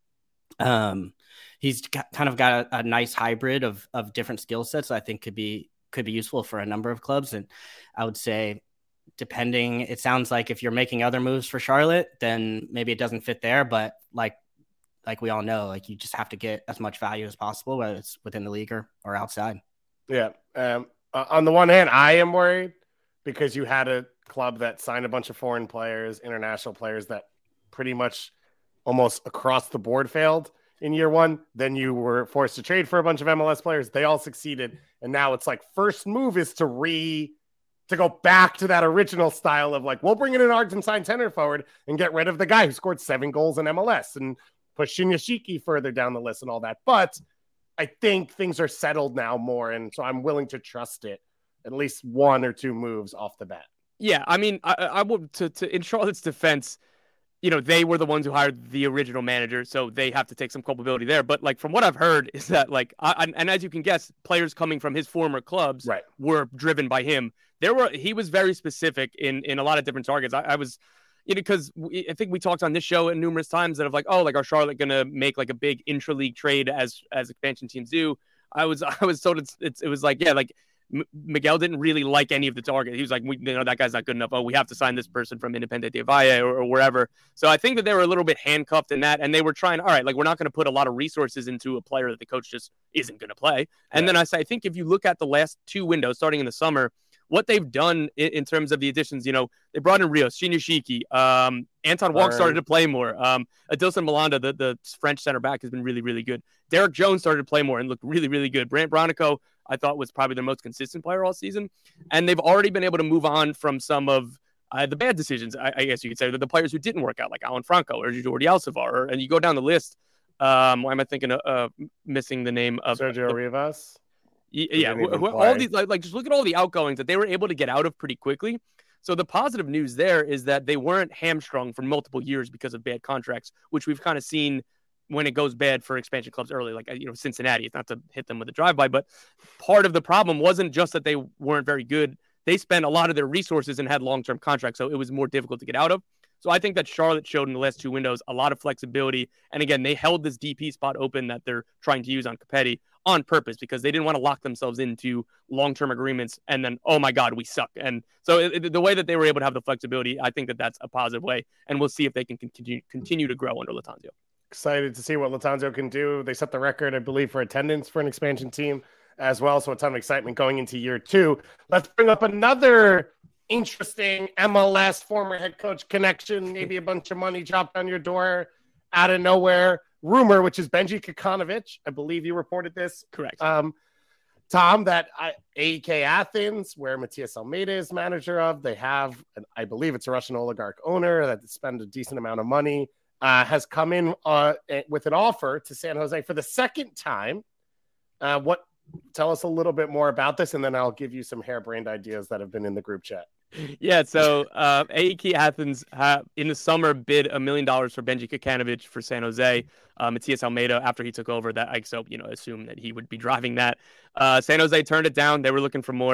S7: um, he's got, kind of got a, a nice hybrid of, of different skill sets that I think could be, could be useful for a number of clubs. And I would say, depending, it sounds like if you're making other moves for Charlotte, then maybe it doesn't fit there, but like, like we all know, like you just have to get as much value as possible, whether it's within the league or, or outside.
S5: Yeah. Um, uh, on the one hand, I am worried because you had a club that signed a bunch of foreign players, international players that pretty much almost across the board failed in year one. Then you were forced to trade for a bunch of M L S players. They all succeeded. And now it's like first move is to re to go back to that original style of like, we'll bring in an Argentine center forward and get rid of the guy who scored seven goals in M L S and push Shinyashiki further down the list and all that. But I think things are settled now more. And so I'm willing to trust it, at least one or two moves off the bat.
S6: Yeah. I mean, I, I would, to, to, in Charlotte's defense, you know, they were the ones who hired the original manager, so they have to take some culpability there. But like, from what I've heard is that like, I, and as you can guess, players coming from his former clubs
S5: right.
S6: were driven by him. There were, he was very specific in, in a lot of different targets. I, I was, you know, because I think we talked on this show numerous times that of like, oh, like, are Charlotte going to make like a big intra-league trade as as expansion teams do? I was I was told it's, it's it was like, yeah, like M- Miguel didn't really like any of the targets. He was like, we, you know, that guy's not good enough. Oh, we have to sign this person from Independiente Valle or, or wherever. So I think that they were a little bit handcuffed in that, and they were trying, all right, like, we're not going to put a lot of resources into a player that the coach just isn't going to play. And yeah. then I say, I think if you look at the last two windows starting in the summer, what they've done in, in terms of the additions, you know, they brought in Rios, Shinyashiki, um, Anton Walk started to play more. Um, Adilson Malanda, the, the French center back, has been really, really good. Derek Jones started to play more and looked really, really good. Brant Bronico, I thought, was probably their most consistent player all season. And they've already been able to move on from some of uh, the bad decisions, I, I guess you could say, the, the players who didn't work out, like Alan Franco or Jordi Alcivar. Or, and you go down the list. Um, why am I thinking of uh, missing the name of
S5: Sergio
S6: the,
S5: Rivas?
S6: Yeah, all these like, like just look at all the outgoings that they were able to get out of pretty quickly. So the positive news there is that they weren't hamstrung for multiple years because of bad contracts, which we've kind of seen when it goes bad for expansion clubs early, like, you know, Cincinnati. It's not to hit them with a drive-by, but part of the problem wasn't just that they weren't very good. They spent a lot of their resources and had long-term contracts, so it was more difficult to get out of. So I think that Charlotte showed in the last two windows a lot of flexibility. And again, they held this D P spot open that they're trying to use on Capetti on purpose because they didn't want to lock themselves into long-term agreements and then, oh my God, we suck. And so it, the way that they were able to have the flexibility, I think that that's a positive way. And we'll see if they can continue, continue to grow under Lattanzio.
S5: Excited to see what Lattanzio can do. They set the record, I believe, for attendance for an expansion team as well. So a ton of excitement going into year two. Let's bring up another interesting M L S former head coach connection, maybe a bunch of money dropped on your door out of nowhere. Rumor, which is Benji Kokanovic. I believe you reported this.
S6: Correct.
S5: Um, Tom, that I, A E K Athens, where Matias Almeida is manager of, they have, an, I believe it's a Russian oligarch owner that spend a decent amount of money, uh, has come in uh, with an offer to San Jose for the second time. Uh, what? Tell us a little bit more about this, and then I'll give you some harebrained ideas that have been in the group chat.
S6: Yeah, so uh, A E K Athens uh, in the summer bid a million dollars for Benji Kokanovic for San Jose. Uh, Matias Almeida, after he took over, that I so you know assumed that he would be driving that. Uh, San Jose turned it down. They were looking for more.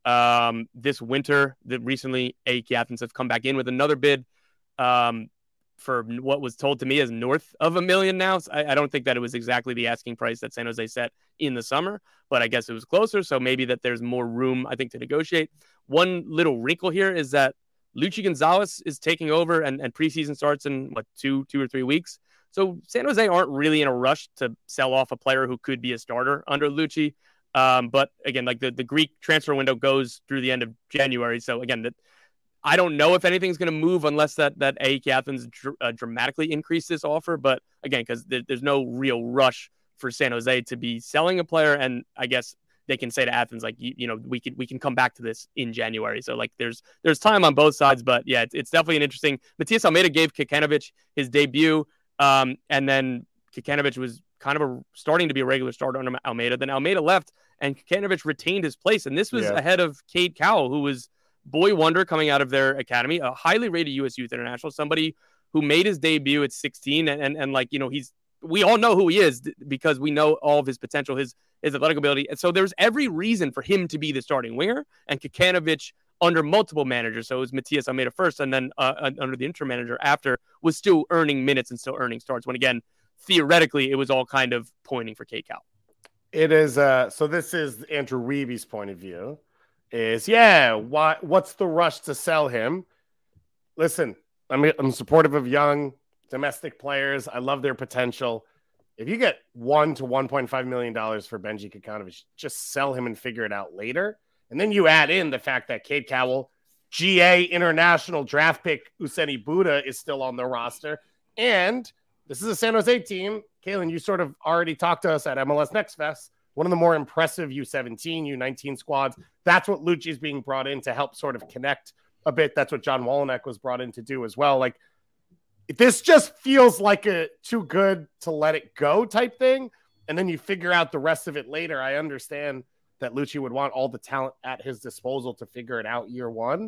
S6: Um, this winter, that recently A E K Athens have come back in with another bid um, for what was told to me as north of a million now. So I, I don't think that it was exactly the asking price that San Jose set in the summer, but I guess it was closer. So maybe that there's more room, I think, to negotiate. One little wrinkle here is that Luchi Gonzalez is taking over, and, and preseason starts in what two, two or three weeks. So San Jose aren't really in a rush to sell off a player who could be a starter under Luchi. Um, but again, like the, the Greek transfer window goes through the end of January. So again, that I don't know if anything's going to move unless that that A E K Athens dr- uh, dramatically increase this offer. But again, because there, there's no real rush for San Jose to be selling a player, and I guess they can say to Athens, like, you, you know, we can we can come back to this in January. So like there's there's time on both sides, but yeah, it's, it's definitely an interesting. Matias Almeida gave Kikanovic his debut, um, and then Kikanovic was kind of a, starting to be a regular starter under Almeida. Then Almeida left, and Kikanovic retained his place, and this was
S5: yeah.
S6: ahead of Cade Cowell, who was boy wonder coming out of their academy, a highly rated U S Youth International, somebody who made his debut at sixteen, and and, and like you know he's. We all know who he is because we know all of his potential, his his athletic ability. And so there's every reason for him to be the starting winger. And Kikanovic, under multiple managers, so it was Matias Almeida first, and then uh, under the interim manager after, was still earning minutes and still earning starts. When again, theoretically, it was all kind of pointing for Cade Cowell.
S5: It is. Uh, so this is Andrew Weeby's point of view. Is yeah. Why? What's the rush to sell him? Listen, I'm I'm supportive of young domestic players. I love their potential. If you get one to one point five million dollars for Benji Kikanovic, just sell him and figure it out later. And then you add in the fact that Cade Cowell, G A international draft pick Useni Buddha is still on the roster. And this is a San Jose team. Kalen, you sort of already talked to us at M L S Next Fest. One of the more impressive U seventeen, U nineteen squads. That's what Lucci is being brought in to help sort of connect a bit. That's what John Wolyniec was brought in to do as well. Like, this just feels like a too good to let it go type thing. And then you figure out the rest of it later. I understand that Lucci would want all the talent at his disposal to figure it out year one.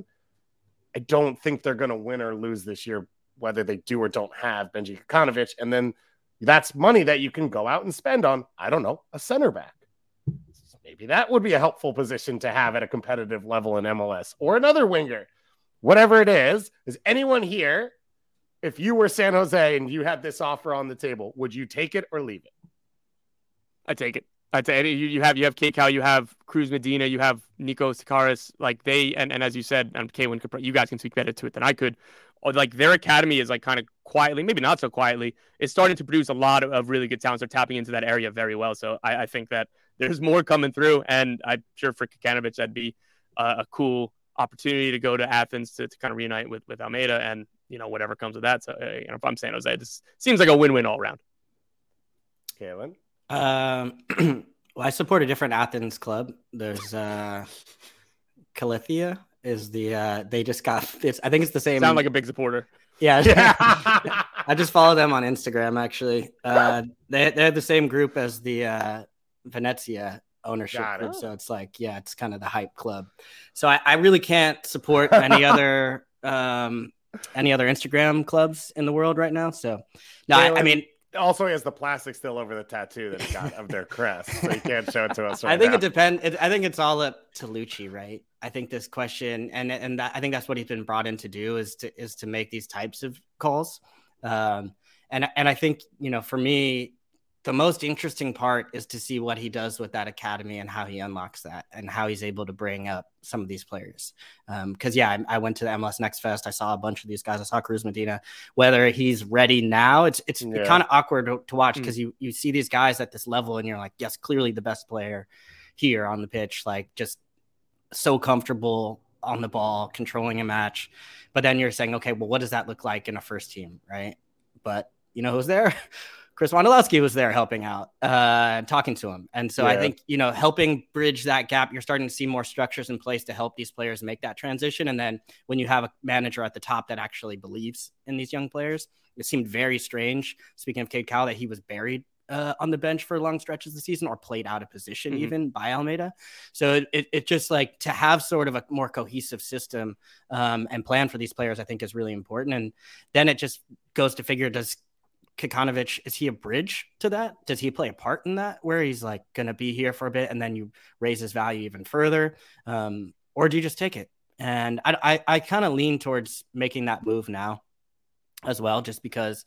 S5: I don't think they're going to win or lose this year, whether they do or don't have Benji Kikanovic. And then that's money that you can go out and spend on, I don't know, a center back. Maybe that would be a helpful position to have at a competitive level in M L S, or another winger. Whatever it is, is anyone here, if you were San Jose and you had this offer on the table, would you take it or leave it?
S6: I take it. I take it. You, you have you have Cade Cowell, you have Cruz Medina, you have Nico Sakaris. Like they and, and as you said, and Kaylin, you guys can speak better to it than I could. Like their academy is like kind of quietly, maybe not so quietly, is starting to produce a lot of, of really good talent. They're tapping into that area very well. So I, I think that there's more coming through, and I'm sure for Kikanovic that'd be uh, a cool opportunity to go to Athens to, to kind of reunite with with Almeida, and you know whatever comes with that. So uh, you know, if I'm San Jose, this seems like a win-win all around.
S5: Kaylin,
S7: um, well, I support a different Athens club. There's uh, Calithia is the uh, they just got it's I think it's the same.
S6: Sound like a big supporter.
S7: Yeah, yeah. I just follow them on Instagram. Actually, uh, they they're the same group as the uh, Venezia ownership group, so it's like yeah, it's kind of the hype club. So I, I really can't support any other um, any other Instagram clubs in the world right now. So no, I, I mean.
S5: Also, he has the plastic still over the tattoo that he got of their crest, so you can't show it to us right
S7: I think
S5: now.
S7: it depends. It, I think it's all up to Lucci, right? I think this question, and and that, I think that's what he's been brought in to do, is to is to make these types of calls. Um, and and I think, you know, for me, the most interesting part is to see what he does with that academy and how he unlocks that and how he's able to bring up some of these players. Um, Cause yeah, I, I went to the M L S Next Fest. I saw a bunch of these guys. I saw Cruz Medina. Whether he's ready now, it's it's yeah. kind of awkward to, to watch because mm. you you see these guys at this level and you're like, yes, clearly the best player here on the pitch, like just so comfortable on the ball, controlling a match. But then you're saying, okay, well, what does that look like in a first team, right? But you know who's there? Chris Wondolowski was there helping out, uh, talking to him. And so yeah. I think, you know, helping bridge that gap, you're starting to see more structures in place to help these players make that transition. And then when you have a manager at the top that actually believes in these young players, it seemed very strange, speaking of Cade Cowell, that he was buried uh, on the bench for long stretches of the season or played out of position mm-hmm. even by Almeida. So it, it, it just like to have sort of a more cohesive system um, and plan for these players, I think is really important. And then it just goes to figure, does Kikanovic, is he a bridge to that? Does he play a part in that where he's like going to be here for a bit and then you raise his value even further? Um, or do you just take it? And I, I, I kind of lean towards making that move now as well, just because,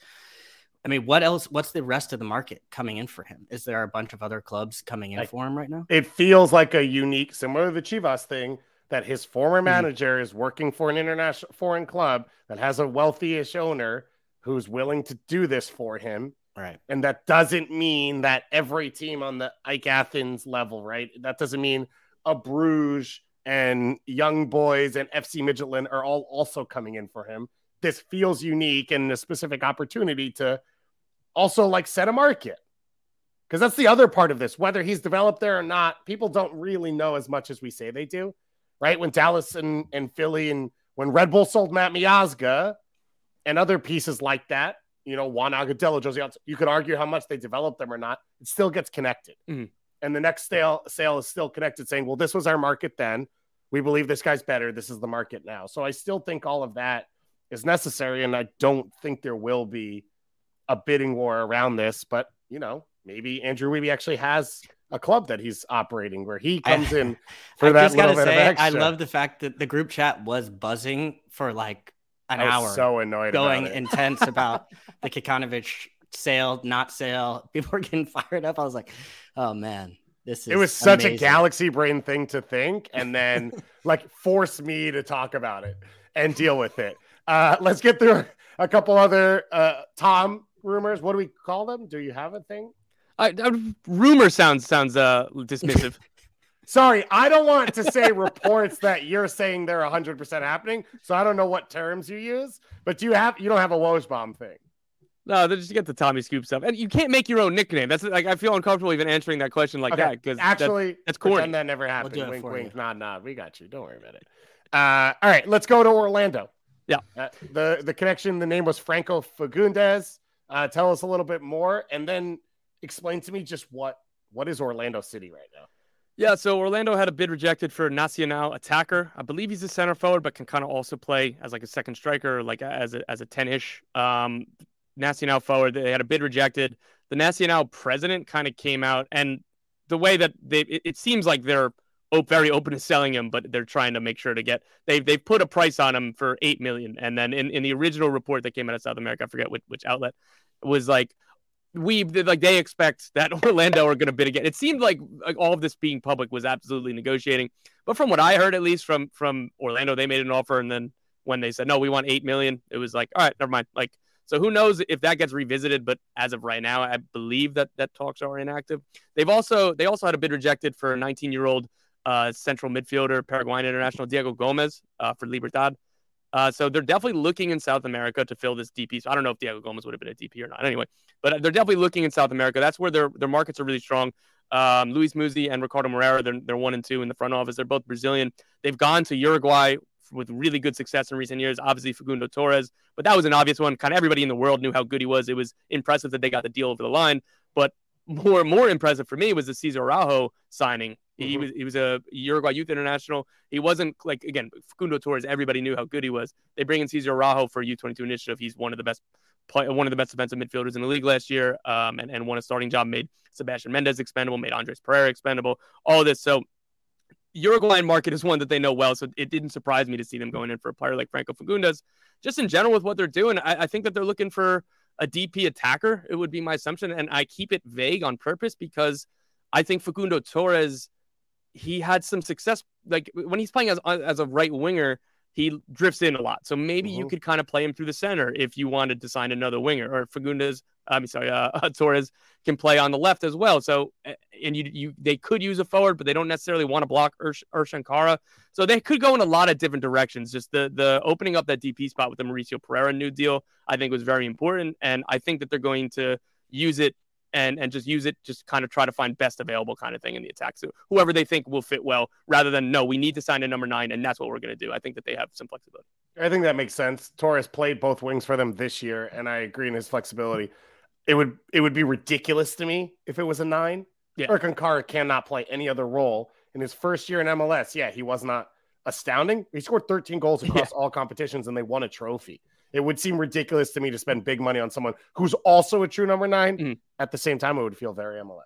S7: I mean, what else? What's the rest of the market coming in for him? Is there a bunch of other clubs coming in I, for him right now?
S5: It feels like a unique, similar to the Chivas thing, that his former manager mm-hmm. is working for an international foreign club that has a wealthy-ish owner who's willing to do this for him.
S7: Right.
S5: And that doesn't mean that every team on the Ike Athens level, right? That doesn't mean a Bruges and Young Boys and F C Midtjylland are all also coming in for him. This feels unique and a specific opportunity to also like set a market. Because that's the other part of this, whether he's developed there or not, people don't really know as much as we say they do, right? When Dallas and, and Philly and when Red Bull sold Matt Miazga and other pieces like that, you know, Juan Agudelo, Josie, you could argue how much they developed them or not. It still gets connected. Mm-hmm. And the next sale, sale is still connected saying, well, this was our market then. We believe this guy's better. This is the market now. So I still think all of that is necessary. And I don't think there will be a bidding war around this. But, you know, maybe Andrew Wiebe actually has a club that he's operating where he comes in for
S7: I
S5: that
S7: just
S5: little
S7: gotta
S5: bit
S7: say,
S5: of extra.
S7: I love the fact that the group chat was buzzing for like an
S5: I was
S7: hour.
S5: So annoyed
S7: going
S5: about it.
S7: intense about the Kikanovic sale, not sale. People were getting fired up. I was like, oh man, this is
S5: it was such
S7: amazing.
S5: a galaxy brain thing to think and then like force me to talk about it and deal with it. Uh, let's get through a couple other uh, Tom rumors. What do we call them? Do you have a thing?
S6: I, I, rumor sounds sounds uh dismissive.
S5: Sorry, I don't want to say reports that you're saying they're one hundred percent happening, so I don't know what terms you use. But do you have you don't have a Wojbomb thing?
S6: No, they just get the Tommy Scoop stuff, and you can't make your own nickname. That's like I feel uncomfortable even answering that question like okay. that because
S5: actually
S6: that, that's corny.
S5: That never happened.
S7: We'll
S5: wink, wink,
S7: you.
S5: nod, nod. We got you. Don't worry about it. Uh, all right, let's go to Orlando.
S6: Yeah,
S5: uh, the the connection. The name was Franco Fagundes. Uh, tell us a little bit more, and then explain to me just what what is Orlando City right now.
S6: Yeah, so Orlando had a bid rejected for Nacional attacker. I believe he's a center forward, but can kind of also play as like a second striker, like as a as a ten-ish. Um, Nacional forward, they had a bid rejected. The Nacional president kind of came out, and the way that they, it, it seems like they're op- very open to selling him, but they're trying to make sure to get, they've, they've put a price on him for eight million dollars. And then in, in the original report that came out of South America, I forget which, which outlet, was like, we like they expect that Orlando are going to bid again. It seemed like, like all of this being public was absolutely negotiating, but from what I heard, at least from from Orlando, they made an offer, and then when they said no, we want eight million, it was like, all right, never mind. Like, so who knows if that gets revisited? But as of right now, I believe that that talks are inactive. They've also they also had a bid rejected for a nineteen year old uh, central midfielder, Paraguayan international Diego Gomez uh, for Libertad. Uh, so they're definitely looking in South America to fill this D P. So I don't know if Diego Gomez would have been a D P or not. Anyway, but they're definitely looking in South America. That's where their their markets are really strong. Um, Luis Muzzi and Ricardo Moreira, they're they're one and two in the front office. They're both Brazilian. They've gone to Uruguay with really good success in recent years. Obviously Facundo Torres, but that was an obvious one. Kind of everybody in the world knew how good he was. It was impressive that they got the deal over the line. But more more impressive for me was the Cesar Araujo signing. He was he was a Uruguay youth international. He wasn't like, again, Facundo Torres, everybody knew how good he was. They bring in Cesar Araujo for a U twenty-two initiative. He's one of the best play, one of the best defensive midfielders in the league last year, um, and, and won a starting job, made Sebastian Mendez expendable, made Andres Pereira expendable, all this. So Uruguayan market is one that they know well, so it didn't surprise me to see them going in for a player like Franco Fagundes. Just in general with what they're doing, I, I think that they're looking for a D P attacker. It would be my assumption, and I keep it vague on purpose because I think Facundo Torres, he had some success. Like when he's playing as as a right winger, he drifts in a lot. So maybe mm-hmm. you could kind of play him through the center if you wanted to sign another winger. Or Fagundes, I'm sorry, uh, uh, Torres can play on the left as well. So and you you they could use a forward, but they don't necessarily want to block Ur- Urshankara. So they could go in a lot of different directions. Just the the opening up that D P spot with the Mauricio Pereira new deal, I think was very important, and I think that they're going to use it. And and just use it, just kind of try to find best available kind of thing in the attack. So whoever they think will fit well, rather than, no, we need to sign a number nine, and that's what we're going to do. I think that they have some flexibility.
S5: I think that makes sense. Torres played both wings for them this year, and I agree in his flexibility. It would it would be ridiculous to me if it was a nine. Yeah. Urshankara cannot play any other role. In his first year in M L S, yeah, he was not astounding. He scored thirteen goals across yeah. all competitions, and they won a trophy. It would seem ridiculous to me to spend big money on someone who's also a true number nine. Mm-hmm. At the same time, it would feel very M L S.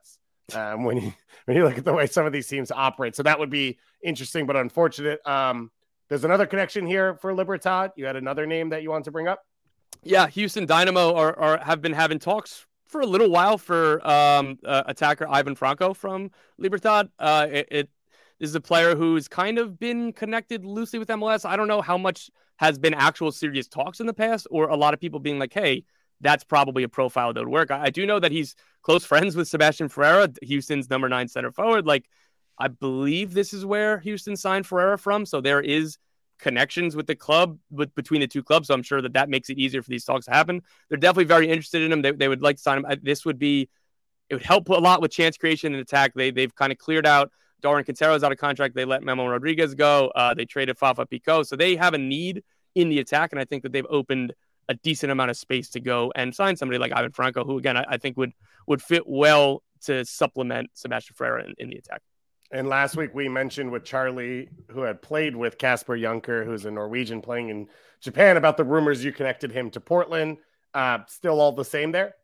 S5: um, when you when you look at the way some of these teams operate. So that would be interesting, but unfortunate. Um, there's another connection here for Libertad. You had another name that you want to bring up?
S6: Yeah, Houston Dynamo are, are have been having talks for a little while for um, uh, attacker Ivan Franco from Libertad. Uh, it, it this is a player who's kind of been connected loosely with M L S. I don't know how much has been actual serious talks in the past, or a lot of people being like, hey, that's probably a profile that would work. I, I do know that he's close friends with Sebastian Ferreira, Houston's number nine center forward. Like, I believe this is where Houston signed Ferreira from. So there is connections with the club, with between the two clubs. So I'm sure that that makes it easier for these talks to happen. They're definitely very interested in him. They, they would like to sign him. This would be, it would help a lot with chance creation and attack. They, they've kind of cleared out Darwin Quintero's out of contract. They let Memo Rodriguez go. Uh, they traded Fafa Pico. So they have a need in the attack. And I think that they've opened a decent amount of space to go and sign somebody like Ivan Franco, who again, I, I think would, would fit well to supplement Sebastian Ferreira in, in the attack.
S5: And last week we mentioned with Charlie, who had played with Kasper Junker, who's a Norwegian playing in Japan, about the rumors you connected him to Portland. Uh, still all the same there?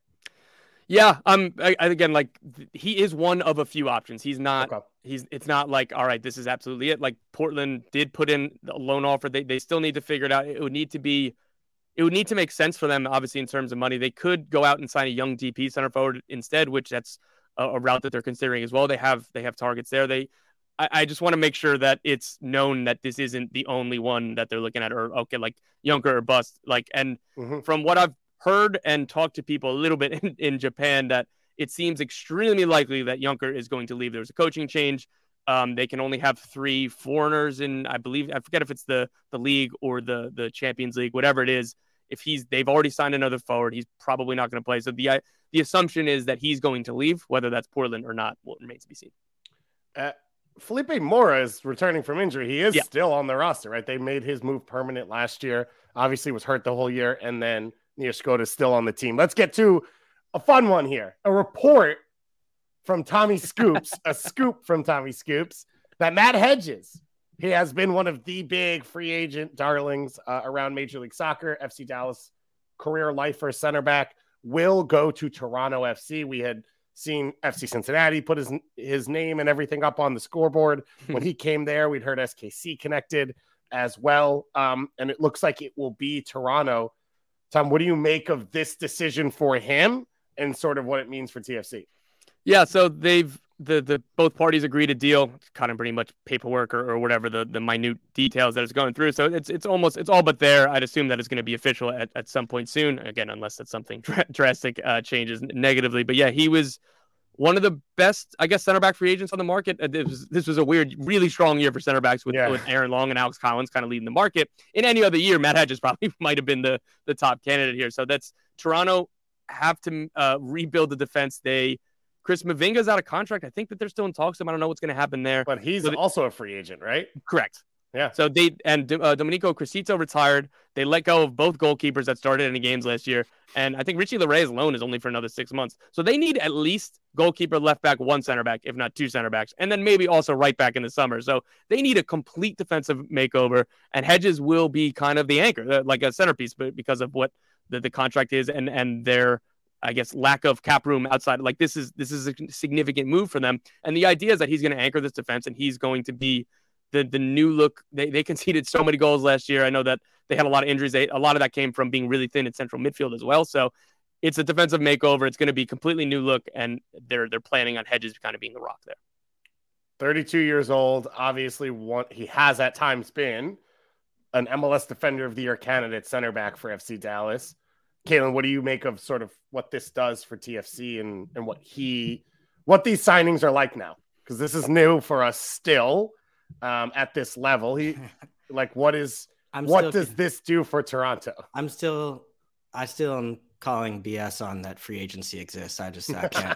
S6: Yeah. Um. I, again, like he is one of a few options. He's not.
S5: Okay.
S6: He's. It's not like, all right, this is absolutely it. Like Portland did put in a loan offer. They they still need to figure it out. It would need to be. It would need to make sense for them, obviously, in terms of money. They could go out and sign a young D P center forward instead, which that's a, a route that they're considering as well. They have they have targets there. They, I, I just want to make sure that it's known that this isn't the only one that they're looking at, or okay, like Junker or bust. Like, and
S5: mm-hmm.
S6: from what I've heard and talked to people a little bit in, in Japan, that it seems extremely likely that Junker is going to leave. There's a coaching change. Um, they can only have three foreigners in, I believe, I forget if it's the the league or the the Champions League, whatever it is. If he's, they've already signed another forward, he's probably not going to play. So the the assumption is that he's going to leave, whether that's Portland or not, will remain to be seen.
S5: Uh, Felipe Mora is returning from injury. He is
S6: yeah.
S5: still on the roster, right? They made his move permanent last year. Obviously was hurt the whole year. And then Nier is still on the team. Let's get to a fun one here. A report from Tommy Scoops, a scoop from Tommy Scoops, that Matt Hedges, he has been one of the big free agent darlings uh, around Major League Soccer. F C Dallas career lifer center back will go to Toronto F C. We had seen F C Cincinnati put his his name and everything up on the scoreboard when he came there. We'd heard S K C connected as well, um, and it looks like it will be Toronto. Tom, what do you make of this decision for him and sort of what it means for T F C?
S6: Yeah, so they've the the both parties agreed a deal, kind of pretty much paperwork or, or whatever the, the minute details that it's going through. So it's it's almost it's all but there. I'd assume that it's going to be official at, at some point soon. Again, unless that's something dr- drastic uh, changes negatively. But yeah, he was one of the best, I guess, center back free agents on the market. Uh, this was this was a weird, really strong year for center backs with,
S5: yeah.
S6: with Aaron Long and Alex Collins kind of leading the market. In any other year, Matt Hedges probably might have been the the top candidate here. So that's Toronto have to uh, rebuild the defense. They Chris Mavinga's out of contract. I think that they're still in talks. I don't know what's going to happen there.
S5: But he's
S6: so they,
S5: also a free agent, right?
S6: Correct.
S5: Yeah.
S6: So they and uh, Domenico Crisito retired. They let go of both goalkeepers that started any games last year. And I think Richie Laray's loan is only for another six months. So they need at least goalkeeper, left back, one center back, if not two center backs, and then maybe also right back in the summer. So they need a complete defensive makeover. And Hedges will be kind of the anchor, like a centerpiece, but because of what the, the contract is and and their, I guess, lack of cap room outside. Like this is this is a significant move for them. And the idea is that he's going to anchor this defense and he's going to be the the new look. They they conceded so many goals last year. I know that they had a lot of injuries. They, a lot of that came from being really thin in central midfield as well. So it's a defensive makeover. It's going to be completely new look. And they're they're planning on Hedges kind of being the rock there.
S5: thirty-two years old. Obviously, one, he has at times been an M L S Defender of the Year candidate center back for F C Dallas. Caitlin, what do you make of sort of what this does for T F C and, and what he, what these signings are like now? Because this is new for us still um, at this level. He, like, what is,
S7: I'm
S5: what
S7: still,
S5: does this do for Toronto?
S7: I'm still, I still am calling B S on that free agency exists. I just, I can't,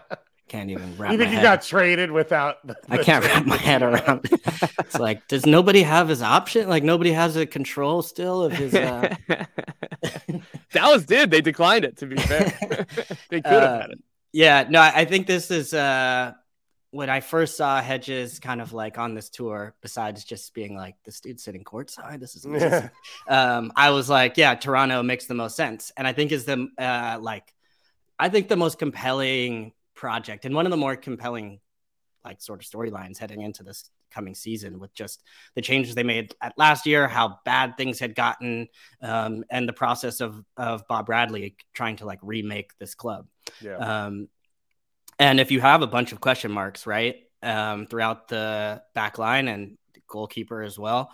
S7: can't even wrap.
S5: You think
S7: my
S5: he
S7: head.
S5: got traded without? The, the
S7: I can't wrap my head around it. It's like, does nobody have his option? Like nobody has a control still of his. Uh...
S6: Dallas did. They declined it. To be fair, they could have
S7: uh,
S6: had it.
S7: Yeah, no, I think this is uh, when I first saw Hedges kind of like on this tour. Besides just being like this dude sitting courtside, this is amazing. um, I was like, yeah, Toronto makes the most sense, and I think is the uh, like, I think the most compelling project and one of the more compelling, like, sort of storylines heading into this coming season, with just the changes they made at last year, how bad things had gotten, um, and the process of of Bob Bradley trying to like remake this club.
S5: Yeah.
S7: Um, and if you have a bunch of question marks, right, um, throughout the back line and the goalkeeper as well,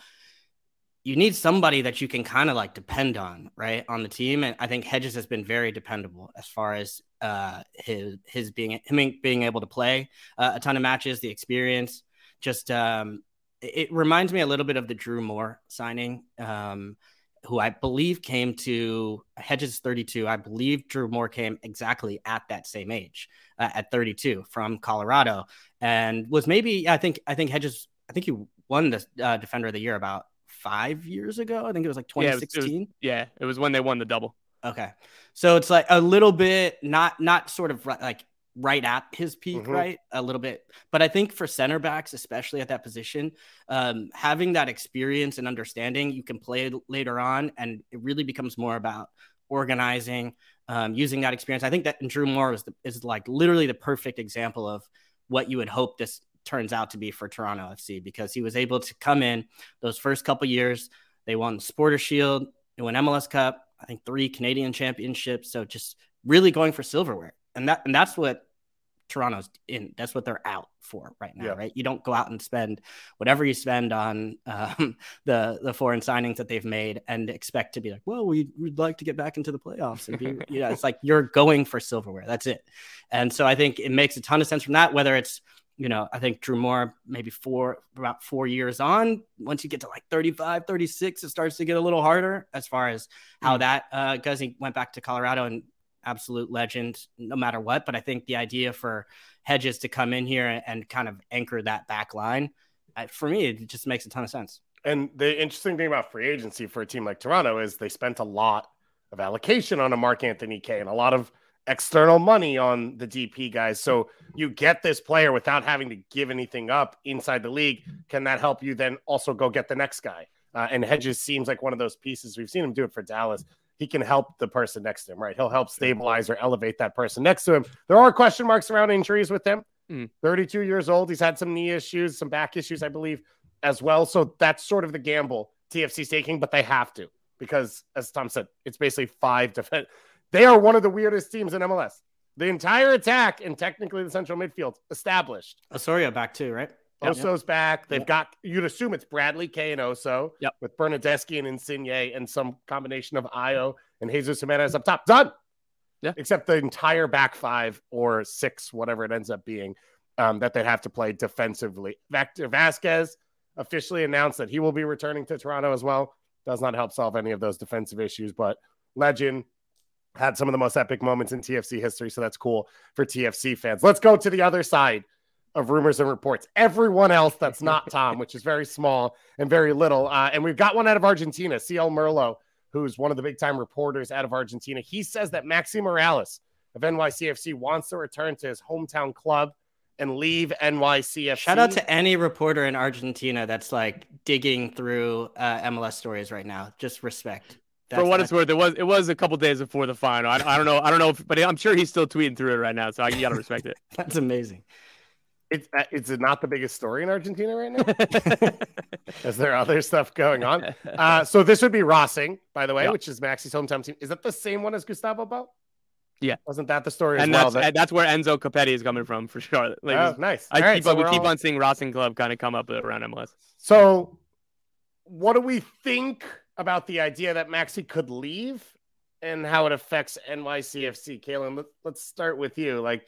S7: you need somebody that you can kind of like depend on, right, on the team. And I think Hedges has been very dependable as far as uh, his his being him being able to play uh, a ton of matches, the experience. Just um, it, it reminds me a little bit of the Drew Moore signing, um, who I believe came to Hedges thirty-two. I believe Drew Moore came exactly at that same age, uh, at thirty-two, from Colorado, and was maybe I think I think Hedges I think he won the uh, Defender of the Year about five years ago. I think it was like twenty sixteen.
S6: Yeah, it was, it was, yeah, it was when they won the double.
S7: Okay, so it's like a little bit not not sort of like right at his peak,
S5: Mm-hmm.
S7: right? A little bit. But I think for center backs, especially at that position, um, having that experience and understanding, you can play later on, and it really becomes more about organizing, um, using that experience. I think that Drew Moore is, the, is like literally the perfect example of what you would hope this turns out to be for Toronto F C, because he was able to come in those first couple years. They won the Supporters Shield, they won M L S Cup, I think three Canadian championships. So just really going for silverware. And that and that's what Toronto's in. That's what they're out for right now,
S5: Yeah.
S7: right? You don't go out and spend whatever you spend on um, the the foreign signings that they've made and expect to be like, well, we, we'd like to get back into the playoffs. And be, you know, it's like you're going for silverware. That's it. And so I think it makes a ton of sense from that, whether it's, you know, I think Drew Moore, maybe four, about four years on, once you get to like thirty-five, thirty-six, it starts to get a little harder as far as how mm. that uh, goes. He went back to Colorado and absolute legend no matter what. But I think the idea for Hedges to come in here and, and kind of anchor that back line, uh, for me, it just makes a ton of sense.
S5: And the interesting thing about free agency for a team like Toronto is they spent a lot of allocation on a Mark Anthony Kaye and a lot of external money on the D P guys. So you get this player without having to give anything up inside the league. Can that help you then also go get the next guy? Uh, and Hedges seems like one of those pieces. We've seen him do it for Dallas. He can help the person next to him, right? He'll help stabilize or elevate that person next to him. There are question marks around injuries with him. Mm. thirty-two years old. He's had some knee issues, some back issues, I believe, as well. So that's sort of the gamble T F C's taking, but they have to, because as Tom said, it's basically five defense. They are one of the weirdest teams in M L S. The entire attack and technically the central midfield established.
S7: Osorio back too, right?
S5: Oso's yep. back. They've
S7: yep.
S5: got, you'd assume it's Bradley, Kaye, and Oso,
S6: yep.
S5: with Bernadeschi and Insigne and some combination of Ayo and Jesus Jimenez up top. Done.
S6: Yeah.
S5: Except the entire back five or six, whatever it ends up being, um, that they'd have to play defensively. Victor Vasquez officially announced that he will be returning to Toronto as well. Does not help solve any of those defensive issues, but legend. Had some of the most epic moments in T F C history, so that's cool for T F C fans. Let's go to the other side of rumors and reports. Everyone else that's not Tom, which is very small and very little. Uh, and we've got one out of Argentina, C L Merlo, who's one of the big-time reporters out of Argentina. He says that Maxi Morales of N Y C F C wants to return to his hometown club and leave N Y C F C.
S7: Shout out to any reporter in Argentina that's like digging through uh, M L S stories right now. Just respect.
S6: That's, For what it's worth, it was it was a couple days before the final. I, I don't know, I don't know, if, but I'm sure he's still tweeting through it right now. So I, you gotta respect it.
S7: That's amazing.
S5: It's uh, it's not the biggest story in Argentina right now. Is there other stuff going on? Uh, so this would be Racing, by the way, yeah. which is Maxi's hometown team. Is that the same one as Gustavo Bou?
S6: Yeah,
S5: wasn't that the story?
S6: And
S5: as
S6: that's
S5: well, that...
S6: that's where Enzo Copetti is coming from for sure. Like,
S5: oh, nice.
S6: I
S5: right,
S6: keep
S5: so
S6: we keep
S5: all...
S6: on seeing Racing Club kind of come up around M L S.
S5: So, what do we think about the idea that Maxi could leave and how it affects N Y C F C? Kalen, let, let's start with you. Like,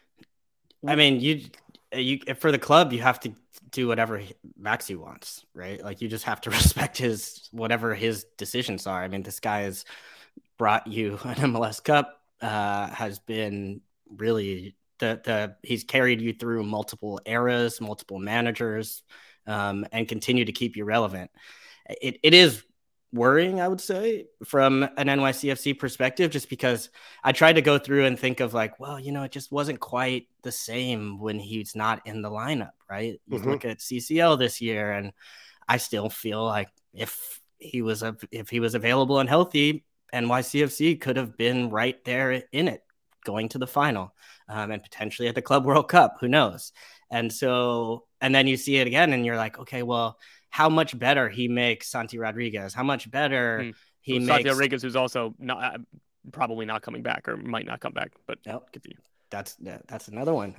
S7: I mean, you, you for the club, you have to do whatever Maxi wants, right? Like, you just have to respect his whatever his decisions are. I mean, this guy has brought you an M L S Cup, uh, has been really the the he's carried you through multiple eras, multiple managers, um, and continue to keep you relevant. It it is worrying, I would say, from an N Y C F C perspective, just because I tried to go through and think of like, well, you know, it just wasn't quite the same when he's not in the lineup, right? You mm-hmm. look at C C L this year, and I still feel like if he was a, if he was available and healthy, N Y C F C could have been right there in it, going to the final um, and potentially at the Club World Cup. Who knows? And so, and then you see it again and you're like, okay, well, how much better he makes Santi Rodriguez? How much better hmm. he
S6: so
S7: makes
S6: Santi Rodriguez, who's also not probably not coming back or might not come back, but
S7: nope. continue. That's that's another one.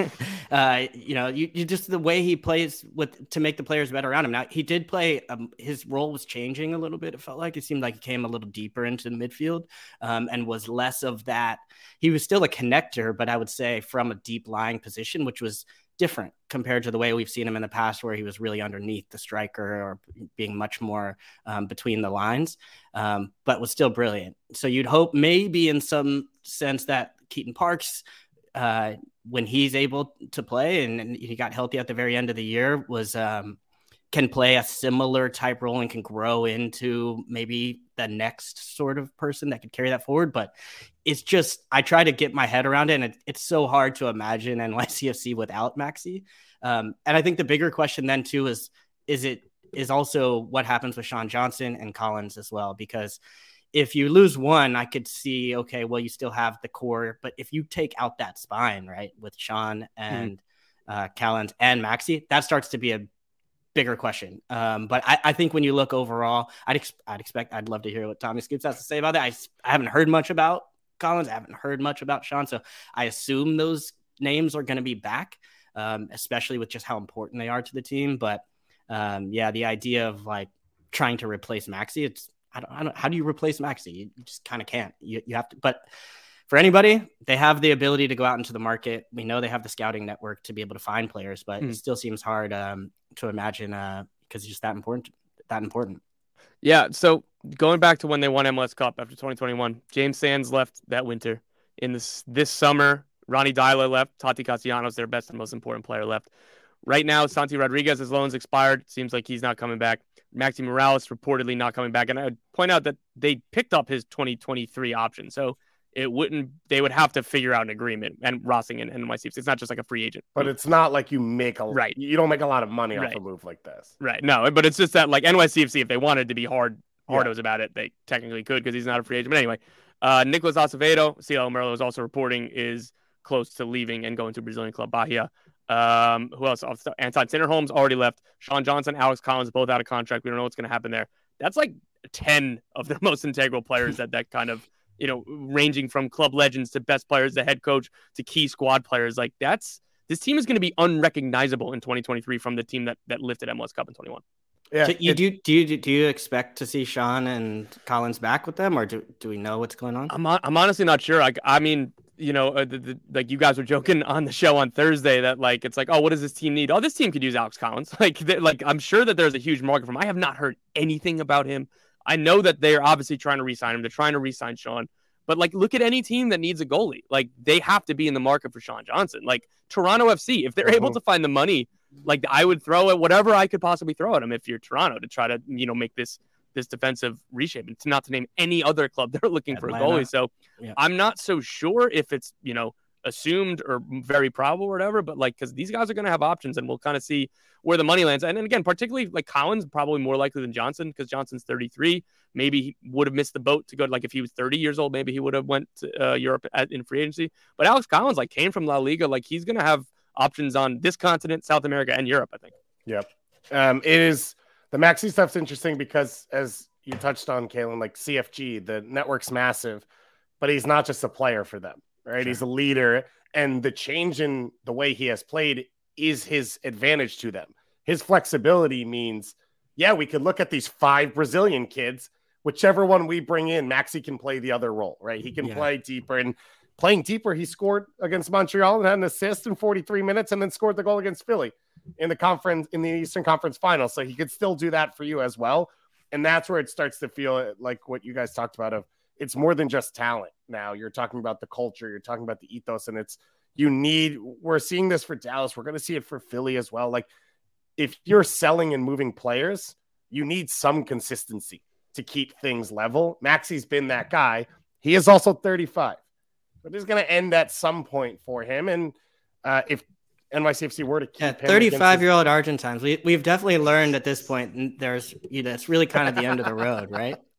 S7: uh, you know, you, you just the way he plays with to make the players better around him. Now he did play. Um, his role was changing a little bit. It felt like it seemed like he came a little deeper into the midfield um, and was less of that. He was still a connector, but I would say from a deep lying position, which was different compared to the way we've seen him in the past, where he was really underneath the striker or being much more um, between the lines, um, but was still brilliant. So you'd hope maybe in some sense that Keaton Parks, uh, when he's able to play and, and he got healthy at the very end of the year, was um, can play a similar type role and can grow into maybe the next sort of person that could carry that forward. But it's just, I try to get my head around it, and it, it's so hard to imagine N Y C F C without Maxi. Um, and I think the bigger question then too is, is it is also what happens with Sean Johnson and Collins as well, because if you lose one, I could see, okay, well, you still have the core, but if you take out that spine, right, with Sean and mm-hmm. uh, Collins and Maxi, that starts to be a bigger question. Um, but I, I think when you look overall, I'd, ex- I'd expect, I'd love to hear what Tommy Scoops has to say about that. I, I haven't heard much about Collins. I haven't heard much about Sean. So I assume those names are going to be back, um, especially with just how important they are to the team. But um, yeah, the idea of like trying to replace Maxi, it's, I don't, I don't, how do you replace Maxi? You just kind of can't. You, you have to, but for anybody, they have the ability to go out into the market. We know they have the scouting network to be able to find players, but mm. it still seems hard um, to imagine uh, because it's just that important. That important.
S6: Yeah. So going back to when they won M L S Cup after twenty twenty-one, James Sands left that winter. In this this summer, Ronnie Dyla left. Tati Castellanos, their best and most important player, left. Right now, Santi Rodriguez, his loan's expired. Seems like he's not coming back. Maxi Morales reportedly not coming back. And I would point out that they picked up his twenty twenty-three option. So it wouldn't, they would have to figure out an agreement, and Rossing and N Y C F C. It's not just like a free agent.
S5: But it's not like you make a,
S6: right.
S5: You don't make a lot of money
S6: right.
S5: off a move like this.
S6: Right. No, but it's just that like N Y C F C, if they wanted to be hard, hardos yeah. about it, they technically could because he's not a free agent. But anyway, uh, Nicolas Acevedo, C L Merlo is also reporting, is close to leaving and going to Brazilian club Bahia. Um, who else? Anton Sinnerholm's already left. Sean Johnson, Alex Collins, both out of contract. We don't know what's going to happen there. That's like ten of the most integral players that that kind of, you know, ranging from club legends to best players, the head coach to key squad players. Like that's, this team is going to be unrecognizable in twenty twenty-three from the team that, that lifted M L S Cup in twenty-one.
S7: Yeah. So you, do, do you, do you expect to see Sean and Collins back with them, or do, do we know what's going on?
S6: I'm, I'm honestly not sure. Like, I mean, you know, uh, the, the, like you guys were joking on the show on Thursday that like, it's like, oh, what does this team need? Oh, this team could use Alex Collins. Like, like I'm sure that there's a huge market for him. I have not heard anything about him. I know that they're obviously trying to re-sign him. They're trying to re-sign Sean. But like, look at any team that needs a goalie. Like, they have to be in the market for Sean Johnson. Like Toronto F C, if they're mm-hmm. able to find the money, like I would throw at whatever I could possibly throw at them if you're Toronto to try to, you know, make this this defensive reshape, and to not to name any other club they're looking Atlanta. for a goalie. So yeah. I'm not so sure if it's, you know, assumed or very probable or whatever, but like, because these guys are going to have options, and we'll kind of see where the money lands. And then again, particularly like Collins, probably more likely than Johnson, because Johnson's thirty-three. Maybe he would have missed the boat to go, like if he was thirty years old, maybe he would have went to uh, Europe at, in free agency. But Alex Collins like came from La Liga. Like he's going to have options on this continent, South America, and Europe, I think.
S5: Yep. Um, it is, the Maxi stuff's interesting because, as you touched on, Kalen, like C F G, the network's massive, but he's not just a player for them, right? Sure. He's a leader, and the change in the way he has played is his advantage to them. His flexibility means, yeah, we could look at these five Brazilian kids, whichever one we bring in, Maxi can play the other role, right? He can yeah. play deeper, and playing deeper, he scored against Montreal and had an assist in forty-three minutes, and then scored the goal against Philly in the conference, in the Eastern Conference Final. So he could still do that for you as well. And that's where it starts to feel like what you guys talked about, of it's more than just talent. Now you're talking about the culture, you're talking about the ethos, and it's, you need, we're seeing this for Dallas. We're going to see it for Philly as well. Like if you're selling and moving players, you need some consistency to keep things level. Maxi's been that guy. He is also thirty-five. But it's going to end at some point for him. And uh, if N Y C F C were to keep
S7: yeah,
S5: him
S7: thirty-five-year-old his... Argentines, we, we've definitely learned at this point, there's, you know, it's really kind of the end of the road, right?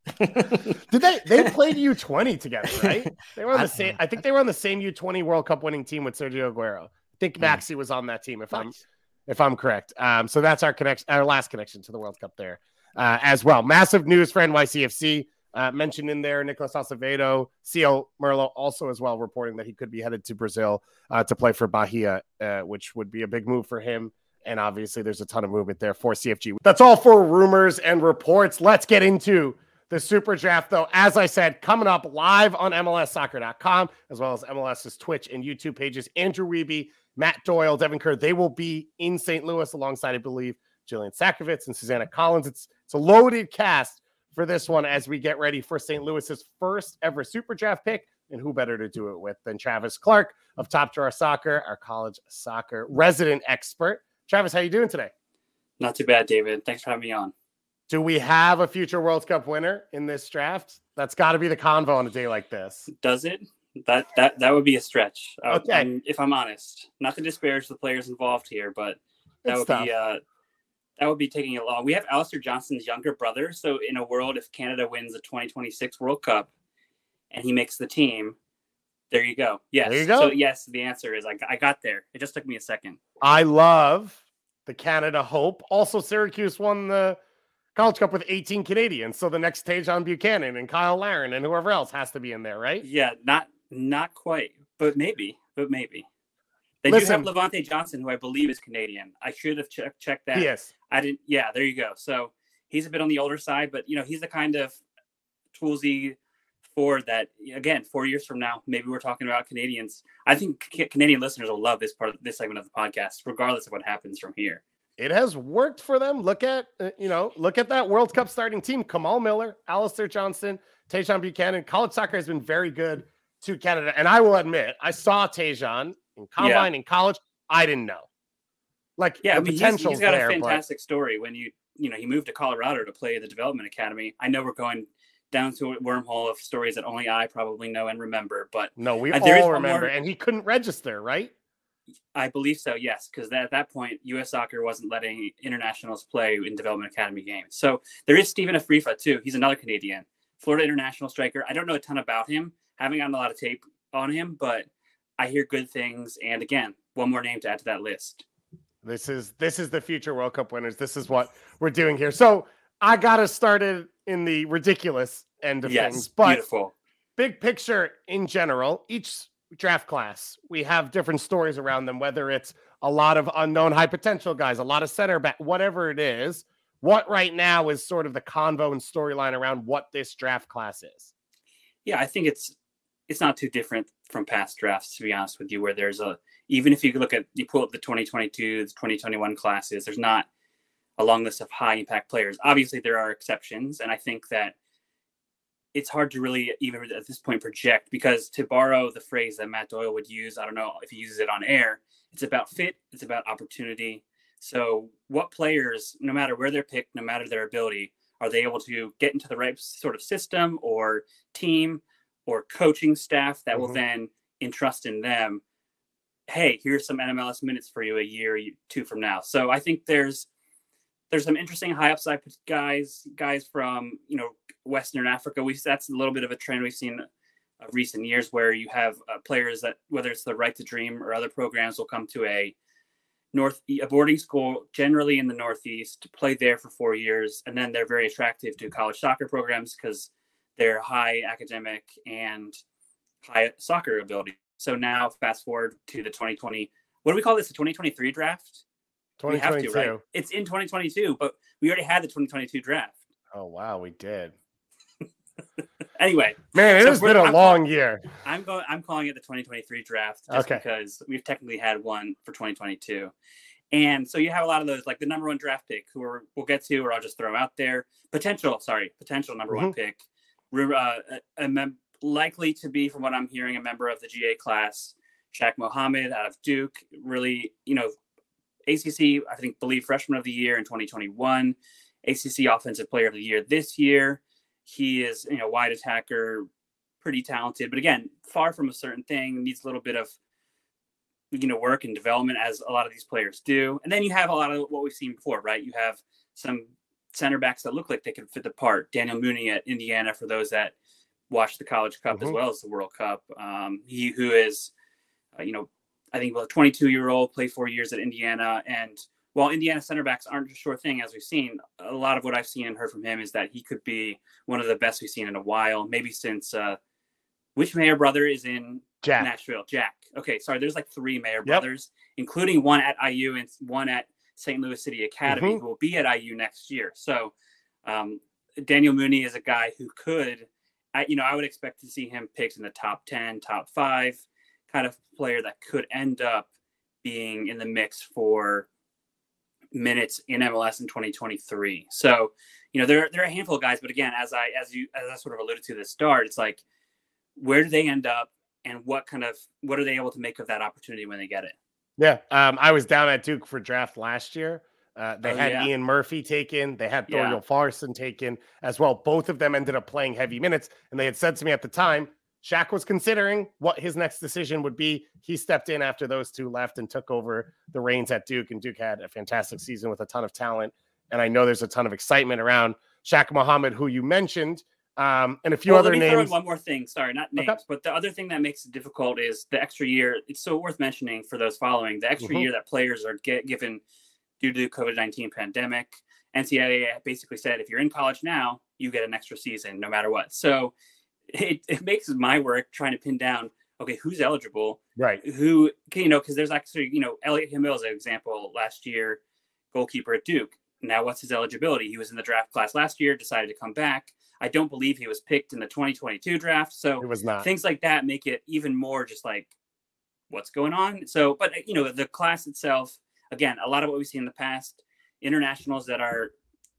S5: Did they? They played U twenty together, right? They were on the same. I think they were on the same U twenty World Cup winning team with Sergio Aguero. I think Maxi was on that team, if nice. I'm if I'm correct. Um, so that's our connection, our last connection to the World Cup there uh, as well. Massive news for N Y C F C. Uh, mentioned in there, Nicolas Acevedo, C L Merlo also as well reporting that he could be headed to Brazil uh, to play for Bahia, uh, which would be a big move for him. And obviously there's a ton of movement there for C F G. That's all for rumors and reports. Let's get into the Super Draft, though. As I said, coming up live on M L S soccer dot com, as well as MLS's Twitch and YouTube pages. Andrew Wiebe, Matt Doyle, Devin Kerr, they will be in Saint Louis alongside, I believe, Jillian Sakovits and Susanna Collins. It's, it's a loaded cast for this one as we get ready for Saint Louis's first ever Super Draft pick. And who better to do it with than Travis Clark of Top Drawer Soccer, our college soccer resident expert. Travis, how you doing today?
S8: Not too bad, David. Thanks for having me on.
S5: Do we have a future World Cup winner in this draft? That's got to be the convo on a day like this.
S8: Does it? That that that would be a stretch.
S5: Okay.
S8: Uh, um, if I'm honest, not to disparage the players involved here, but that it's would tough. be uh, that would be taking it long. We have Alistair Johnston's younger brother, so in a world if Canada wins the twenty twenty-six World Cup and he makes the team, there you go. Yes.
S5: There you go.
S8: So yes, the answer is I I got there. It just took me a second.
S5: I love the Canada hope. Also, Syracuse won the College Cup with eighteen Canadians, so the next Tajon Buchanan and Kyle Larin and whoever else has to be in there, right?
S8: Yeah, not not quite, but maybe, but maybe. They
S5: Listen,
S8: do have Levante Johnson, who I believe is Canadian. I should have checked checked that.
S5: Yes,
S8: I didn't. Yeah, there you go. So he's a bit on the older side, but you know he's the kind of toolsy forward that again, four years from now, maybe we're talking about Canadians. I think Canadian listeners will love this part of this segment of the podcast, regardless of what happens from here.
S5: It has worked for them. Look at, uh, you know, look at that World Cup starting team. Kamal Miller, Alistair Johnston, Tajon Buchanan. College soccer has been very good to Canada. And I will admit, I saw Tajon in combine, yeah. in college. I didn't know. Like,
S8: yeah,
S5: the
S8: I mean,
S5: potential
S8: he's, he's got
S5: there,
S8: a fantastic
S5: but...
S8: story. When you, you know, he moved to Colorado to play at the Development Academy. I know we're going down to a wormhole of stories that only I probably know and remember, but
S5: no, we
S8: uh,
S5: all remember. More... And he couldn't register, right?
S8: I believe so, yes, because at that point, U S Soccer wasn't letting internationals play in Development Academy games. So there is Stephen Afrifa, too. He's another Canadian, Florida international striker. I don't know a ton about him, haven't gotten a lot of tape on him, but I hear good things. And again, one more name to add to that list.
S5: This is this is the future World Cup winners. This is what we're doing here. So I got us started in the ridiculous end of
S8: yes,
S5: things. But
S8: beautiful.
S5: Big picture in general, each draft class, we have different stories around them, whether it's a lot of unknown high potential guys, a lot of center back, whatever it is. What right now is sort of the convo and storyline around what this draft class is?
S8: Yeah, I think it's it's not too different from past drafts, to be honest with you, where there's a, even if you look at, you pull up the twenty twenty-two, the twenty twenty-one classes, there's not a long list of high impact players. Obviously there are exceptions. And I think that it's hard to really even at this point project, because to borrow the phrase that Matt Doyle would use, I don't know if he uses it on air, it's about fit, it's about opportunity. So what players, no matter where they're picked, no matter their ability, are they able to get into the right sort of system or team or coaching staff that mm-hmm. will then entrust in them, hey, here's some N M L S minutes for you a year or two from now. So I think there's there's some interesting high upside guys, guys from, you know, Western Africa. We that's a little bit of a trend we've seen uh, recent years, where you have uh, players that, whether it's the Right to Dream or other programs, will come to a north a boarding school, generally in the Northeast, play there for four years, and then they're very attractive to college soccer programs because they're high academic and high soccer ability. So now, fast forward to the twenty twenty. What do we call this? The twenty twenty-three draft.
S5: twenty twenty-two.
S8: We have to, right? It's in twenty twenty-two, but we already had the twenty twenty-two draft.
S5: Oh wow, we did.
S8: Anyway,
S5: man, it so has been a I'm long
S8: calling,
S5: year.
S8: I'm going. I'm calling it the twenty twenty-three draft just
S5: okay.
S8: because we've technically had one for twenty twenty-two, and so you have a lot of those, like the number one draft pick, who are, we'll get to, or I'll just throw out there. Potential, sorry, potential number mm-hmm. one pick, uh, a, a mem- likely to be, from what I'm hearing, a member of the G A class, Shaq Mohammed out of Duke. Really, you know, A C C, I think, believe freshman of the year in twenty twenty-one, A C C offensive player of the year this year. He is, you know, wide attacker, pretty talented, but again, far from a certain thing, needs a little bit of, you know, work and development, as a lot of these players do. And then you have a lot of what we've seen before, right? You have some center backs that look like they could fit the part. Daniel Mooney at Indiana, for those that watch the College Cup mm-hmm. as well as the World Cup. Um, he who is, uh, you know, I think about a twenty-two-year-old, played four years at Indiana. And while Indiana center backs aren't a sure thing, as we've seen, a lot of what I've seen and heard from him is that he could be one of the best we've seen in a while, maybe since uh, which Mayer brother is in
S5: Jack.
S8: Nashville? Jack. Okay, sorry, there's like three Mayer
S5: yep.
S8: brothers, including one at I U and one at Saint Louis City Academy, mm-hmm. who will be at I U next year. So um, Daniel Mooney is a guy who could, I, you know, I would expect to see him picked in the top ten, top five, kind of player that could end up being in the mix for minutes in M L S in twenty twenty-three. So, you know, there, there are a handful of guys, but again, as I, as you, as I sort of alluded to at the start, it's like, where do they end up and what kind of, what are they able to make of that opportunity when they get it?
S5: Yeah. Um, I was down at Duke for draft last year. Uh, they
S8: oh,
S5: had
S8: yeah.
S5: Ian Murphy taken. They had Thoriel
S8: yeah.
S5: Farson taken as well. Both of them ended up playing heavy minutes. And they had said to me at the time, Shaq was considering what his next decision would be. He stepped in after those two left and took over the reins at Duke. And Duke had a fantastic season with a ton of talent. And I know there's a ton of excitement around Shaq Muhammad, who you mentioned, um, and a few
S8: well,
S5: other
S8: let me
S5: names.
S8: Throw in one more thing. Sorry, not names,
S5: okay.
S8: but the other thing that makes it difficult is the extra year. It's so worth mentioning for those following the extra mm-hmm. year that players are get, given due to the COVID nineteen pandemic. N C double A basically said, if you're in college now, you get an extra season no matter what. So it, it makes my work trying to pin down, okay, who's eligible,
S5: right?
S8: Who, you know, because there's actually, you know, Elliot Hamill is an example last year, goalkeeper at Duke. Now, what's his eligibility? He was in the draft class last year, decided to come back. I don't believe he was picked in the twenty twenty-two draft. So
S5: it was not.
S8: Things like that make it even more just like, what's going on? So, but, you know, the class itself, again, a lot of what we've seen in the past, internationals that are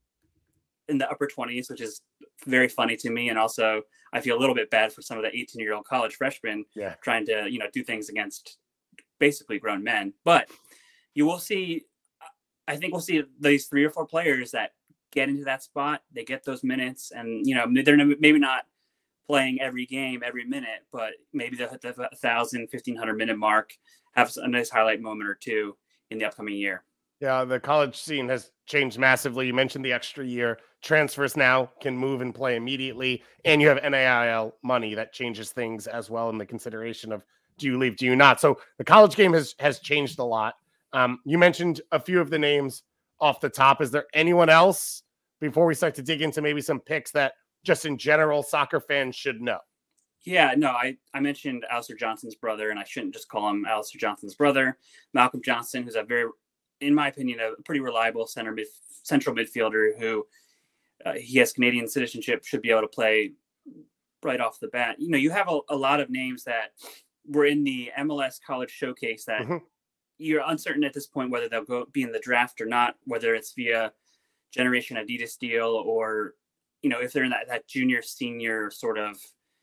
S8: in the upper twenties, which is very funny to me. And also I feel a little bit bad for some of the eighteen year old college freshmen
S5: yeah.
S8: trying to, you know, do things against basically grown men. But you will see, I think we'll see these three or four players that get into that spot. They get those minutes and, you know, they're maybe not playing every game, every minute, but maybe they'll hit the one thousand, fifteen hundred minute mark, have a nice highlight moment or two in the upcoming year.
S5: Yeah, the college scene has changed massively. You mentioned the extra year. Transfers now can move and play immediately. And you have N A I L money that changes things as well in the consideration of do you leave, do you not? So the college game has, has changed a lot. Um, you mentioned a few of the names off the top. Is there anyone else before we start to dig into maybe some picks that just in general soccer fans should know?
S8: Yeah, no, I, I mentioned Alistair Johnson's brother, and I shouldn't just call him Alistair Johnson's brother. Malcolm Johnson, who's a very, in my opinion, a pretty reliable center mid, central midfielder who uh, he has Canadian citizenship, should be able to play right off the bat. You know, you have a, a lot of names that were in the M L S College Showcase that mm-hmm. you're uncertain at this point whether they'll go be in the draft or not, whether it's via Generation Adidas deal or, you know, if they're in that, that junior, senior sort of,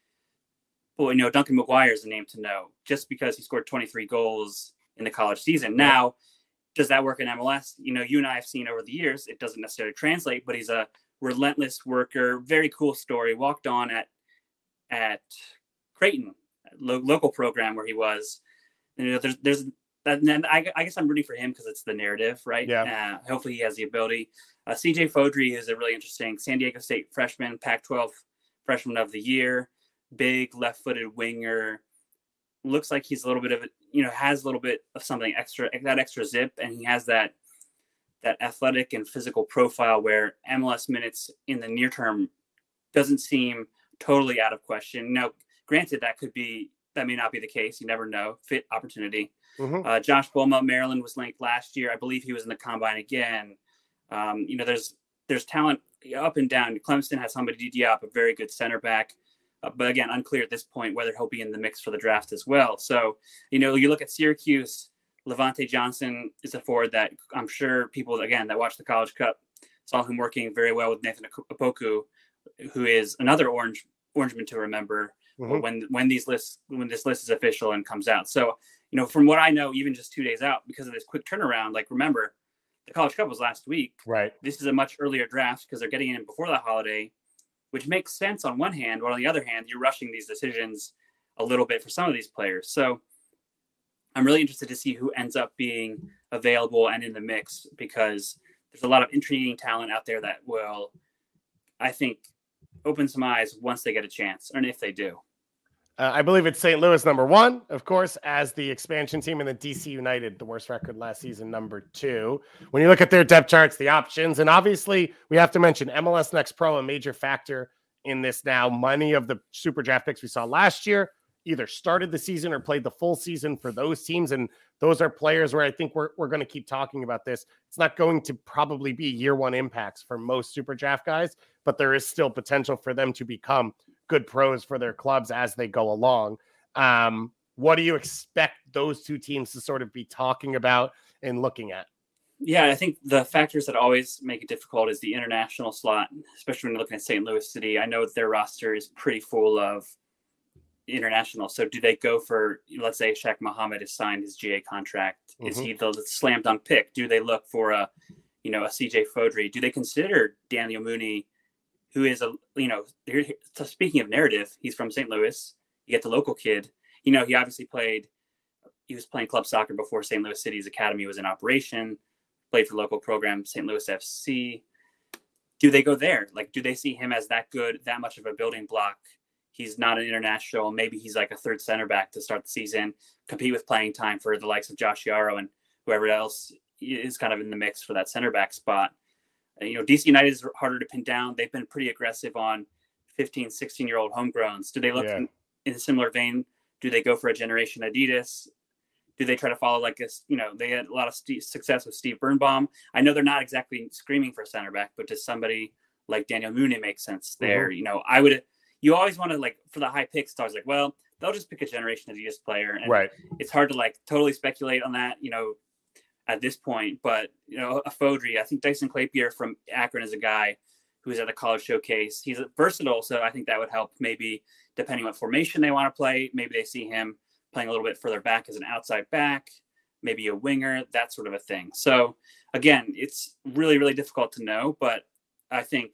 S8: well, you know, Duncan McGuire is a name to know just because he scored twenty-three goals in the college season. Now, does that work in M L S? You know, you and I have seen over the years, it doesn't necessarily translate, but he's a relentless worker, very cool story, walked on at, at Creighton, lo- local program where he was. And, you know, there's, there's, and then I, I guess I'm rooting for him because it's the narrative, right?
S5: Yeah.
S8: Uh, hopefully he has the ability. Uh, C J Fodry is a really interesting San Diego State freshman, Pac twelve freshman of the year, big left-footed winger. Looks like he's a little bit of, you know, has a little bit of something extra, that extra zip, and he has that that athletic and physical profile where M L S minutes in the near term doesn't seem totally out of question. Now, granted, that could be, that may not be the case. You never know. Fit opportunity. Mm-hmm. Uh, Josh Bulma, Maryland was linked last year. I believe he was in the combine again. Um, you know, there's there's talent up and down. Clemson has Hamady Diop, a very good center back. Uh, but again, unclear at this point whether he'll be in the mix for the draft as well. So, you know, you look at Syracuse, Levante Johnson is a forward that I'm sure people, again, that watch the College Cup saw him working very well with Nathan Opoku, who is another Orange Orangeman to remember mm-hmm. when when these lists when this list is official and comes out. So, you know, from what I know, even just two days out, because of this quick turnaround, like remember, the College Cup was last week.
S5: Right.
S8: This is a much earlier draft because they're getting in before the holiday, which makes sense on one hand, but on the other hand, you're rushing these decisions a little bit for some of these players. So I'm really interested to see who ends up being available and in the mix because there's a lot of intriguing talent out there that will, I think, open some eyes once they get a chance, and if they do.
S5: Uh, I believe it's Saint Louis number one, of course, as the expansion team, and then D C United, the worst record last season, number two. When you look at their depth charts, the options, and obviously we have to mention M L S Next Pro, a major factor in this now. Many of the super draft picks we saw last year either started the season or played the full season for those teams, and those are players where I think we're, we're going to keep talking about this. It's not going to probably be year one impacts for most super draft guys, but there is still potential for them to become good pros for their clubs as they go along. Um, what do you expect those two teams to sort of be talking about and looking at?
S8: Yeah, I think the factors that always make it difficult is the international slot, especially when you're looking at Saint Louis City. I know that their roster is pretty full of international. So do they go for, let's say Shaq Muhammad has signed his G A contract. Mm-hmm. Is he the slam dunk pick? Do they look for a, you know, a C J Fodry? Do they consider Daniel Mooney, who is a, you know, speaking of narrative, he's from Saint Louis. You get the local kid. You know, he obviously played, he was playing club soccer before Saint Louis City's academy was in operation, played for local program, Saint Louis F C. Do they go there? Like, do they see him as that good, that much of a building block? He's not an international. Maybe he's like a third center back to start the season, compete with playing time for the likes of Josh Yarrow and whoever else is kind of in the mix for that center back spot. You know, D C United is harder to pin down. They've been pretty aggressive on fifteen, sixteen-year-old homegrowns. Do they look yeah. in, in a similar vein? Do they go for a generation Adidas? Do they try to follow like this? You know, they had a lot of st- success with Steve Birnbaum. I know they're not exactly screaming for a center back, but does somebody like Daniel Mooney make sense there? Mm-hmm. You know, I would. You always want to, like, for the high picks, I was like, well, they'll just pick a generation Adidas player, and
S5: right.
S8: it's hard to like totally speculate on that, you know, at this point. But you know, a Fodry, I think Dyson Clapier from Akron is a guy who's at the college showcase. He's versatile, so I think that would help. Maybe depending on what formation they want to play, maybe they see him playing a little bit further back as an outside back, maybe a winger, that sort of a thing. So again, it's really, really difficult to know, but I think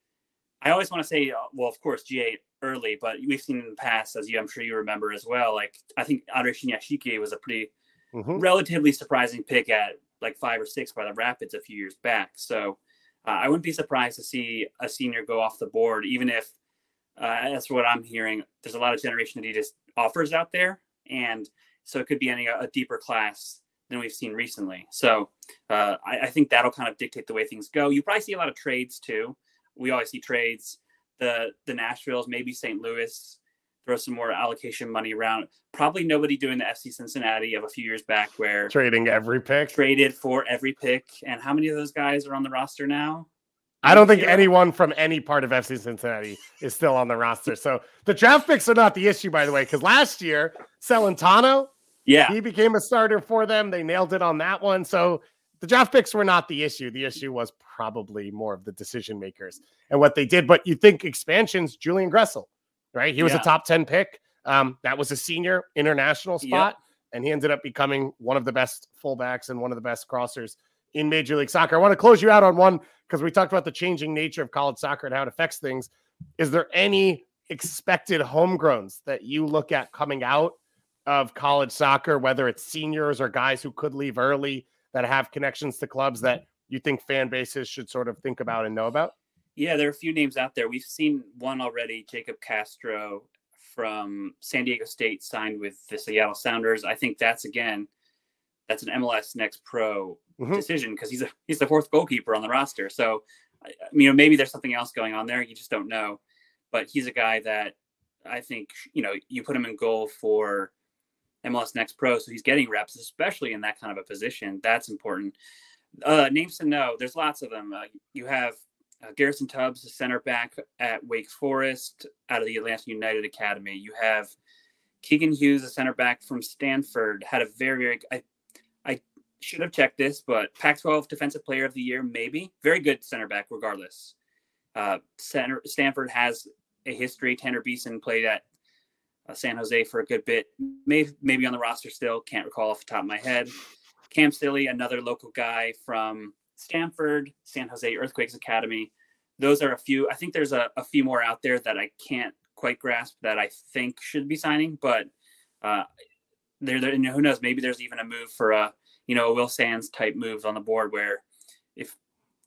S8: I always want to say, well, of course, G A early, but we've seen in the past, as you, I'm sure you remember as well, like I think Andre Shinyashiki was a pretty mm-hmm. relatively surprising pick at like five or six by the Rapids a few years back. So uh, I wouldn't be surprised to see a senior go off the board, even if uh, that's what I'm hearing. There's a lot of Generation Adidas offers out there. And so it could be any a deeper class than we've seen recently. So uh, I, I think that'll kind of dictate the way things go. You probably see a lot of trades too. We always see trades. The the Nashvilles, maybe Saint Louis, throw some more allocation money around. Probably nobody doing the F C Cincinnati of a few years back where
S5: trading every pick,
S8: traded for every pick. And how many of those guys are on the roster now?
S5: I don't think anyone from any part of F C Cincinnati is still on the roster. So the draft picks are not the issue, by the way, because last year, Celentano,
S8: yeah,
S5: he became a starter for them. They nailed it on that one. So the draft picks were not the issue. The issue was probably more of the decision makers and what they did. But you think expansions, Julian Gressel, right? He was yeah. a top ten pick. Um, that was a senior international spot, yep. and he ended up becoming one of the best fullbacks and one of the best crossers in Major League Soccer. I want to close you out on one because we talked about the changing nature of college soccer and how it affects things. Is there any expected homegrowns that you look at coming out of college soccer, whether it's seniors or guys who could leave early that have connections to clubs that you think fan bases should sort of think about and know about?
S8: Yeah, there are a few names out there. We've seen one already, Jacob Castro from San Diego State signed with the Seattle Sounders. I think that's, again, that's an M L S Next Pro mm-hmm. decision because he's a, he's the fourth goalkeeper on the roster. So, you know, maybe there's something else going on there. You just don't know. But he's a guy that I think, you know, you put him in goal for M L S Next Pro, so he's getting reps, especially in that kind of a position. That's important. Uh, names to know. There's lots of them. Uh, you have uh, Garrison Tubbs, the center back at Wake Forest, out of the Atlanta United Academy. You have Keegan Hughes, a center back from Stanford, had a very, very. I, I should have checked this, but Pac twelve Defensive Player of the Year, maybe. Very good center back, regardless. Uh, center, Stanford has a history. Tanner Beeson played at Uh, San Jose for a good bit, maybe maybe on the roster still, can't recall off the top of my head. Cam Silly, another local guy from Stanford, San Jose Earthquakes Academy. Those are a few. I think there's a, a few more out there that I can't quite grasp that I think should be signing, but uh, there, there, who knows? Maybe there's even a move for a, you know, a Will Sands type move on the board where if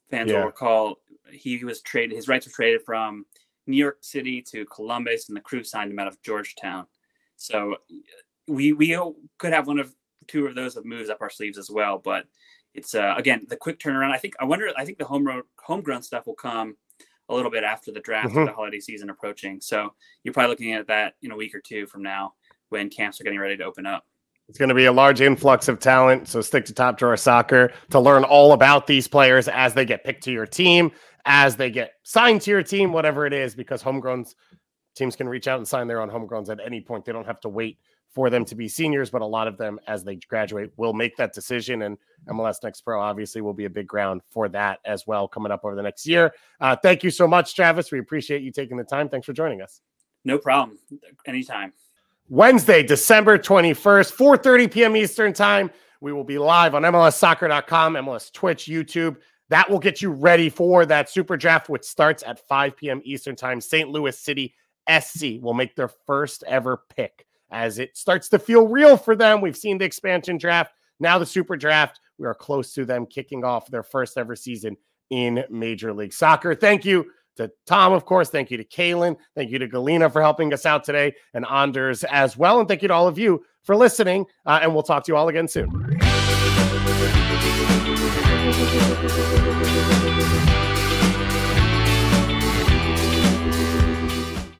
S8: fans
S5: Yeah.
S8: will recall, he was traded. His rights were traded from New York City to Columbus, and the Crew signed him out of Georgetown. So we we could have one of two of those moves up our sleeves as well. But it's uh, again the quick turnaround. I think I wonder. I think the home homegrown stuff will come a little bit after the draft,
S5: Mm-hmm.
S8: or the holiday season approaching. So you're probably looking at that in a week or two from now when camps are getting ready to open up.
S5: It's going to be a large influx of talent. So stick to Top Drawer Soccer to learn all about these players as they get picked to your team, as they get signed to your team, whatever it is, because homegrowns teams can reach out and sign their own homegrowns at any point. They don't have to wait for them to be seniors, but a lot of them, as they graduate, will make that decision. And M L S Next Pro obviously will be a big ground for that as well coming up over the next year. Uh, thank you so much, Travis. We appreciate you taking the time. Thanks for joining us.
S8: No problem. Anytime.
S5: Wednesday, December twenty-first, four thirty p.m. Eastern time. We will be live on M L S soccer dot com, M L S Twitch, YouTube. That will get you ready for that super draft, which starts at five p.m. Eastern time. Saint Louis City S C will make their first ever pick as it starts to feel real for them. We've seen the expansion draft, now the super draft. We are close to them kicking off their first ever season in Major League Soccer. Thank you to Tom, of course. Thank you to Kalen. Thank you to Galena for helping us out today, and Anders as well. And thank you to all of you for listening. Uh, and we'll talk to you all again soon.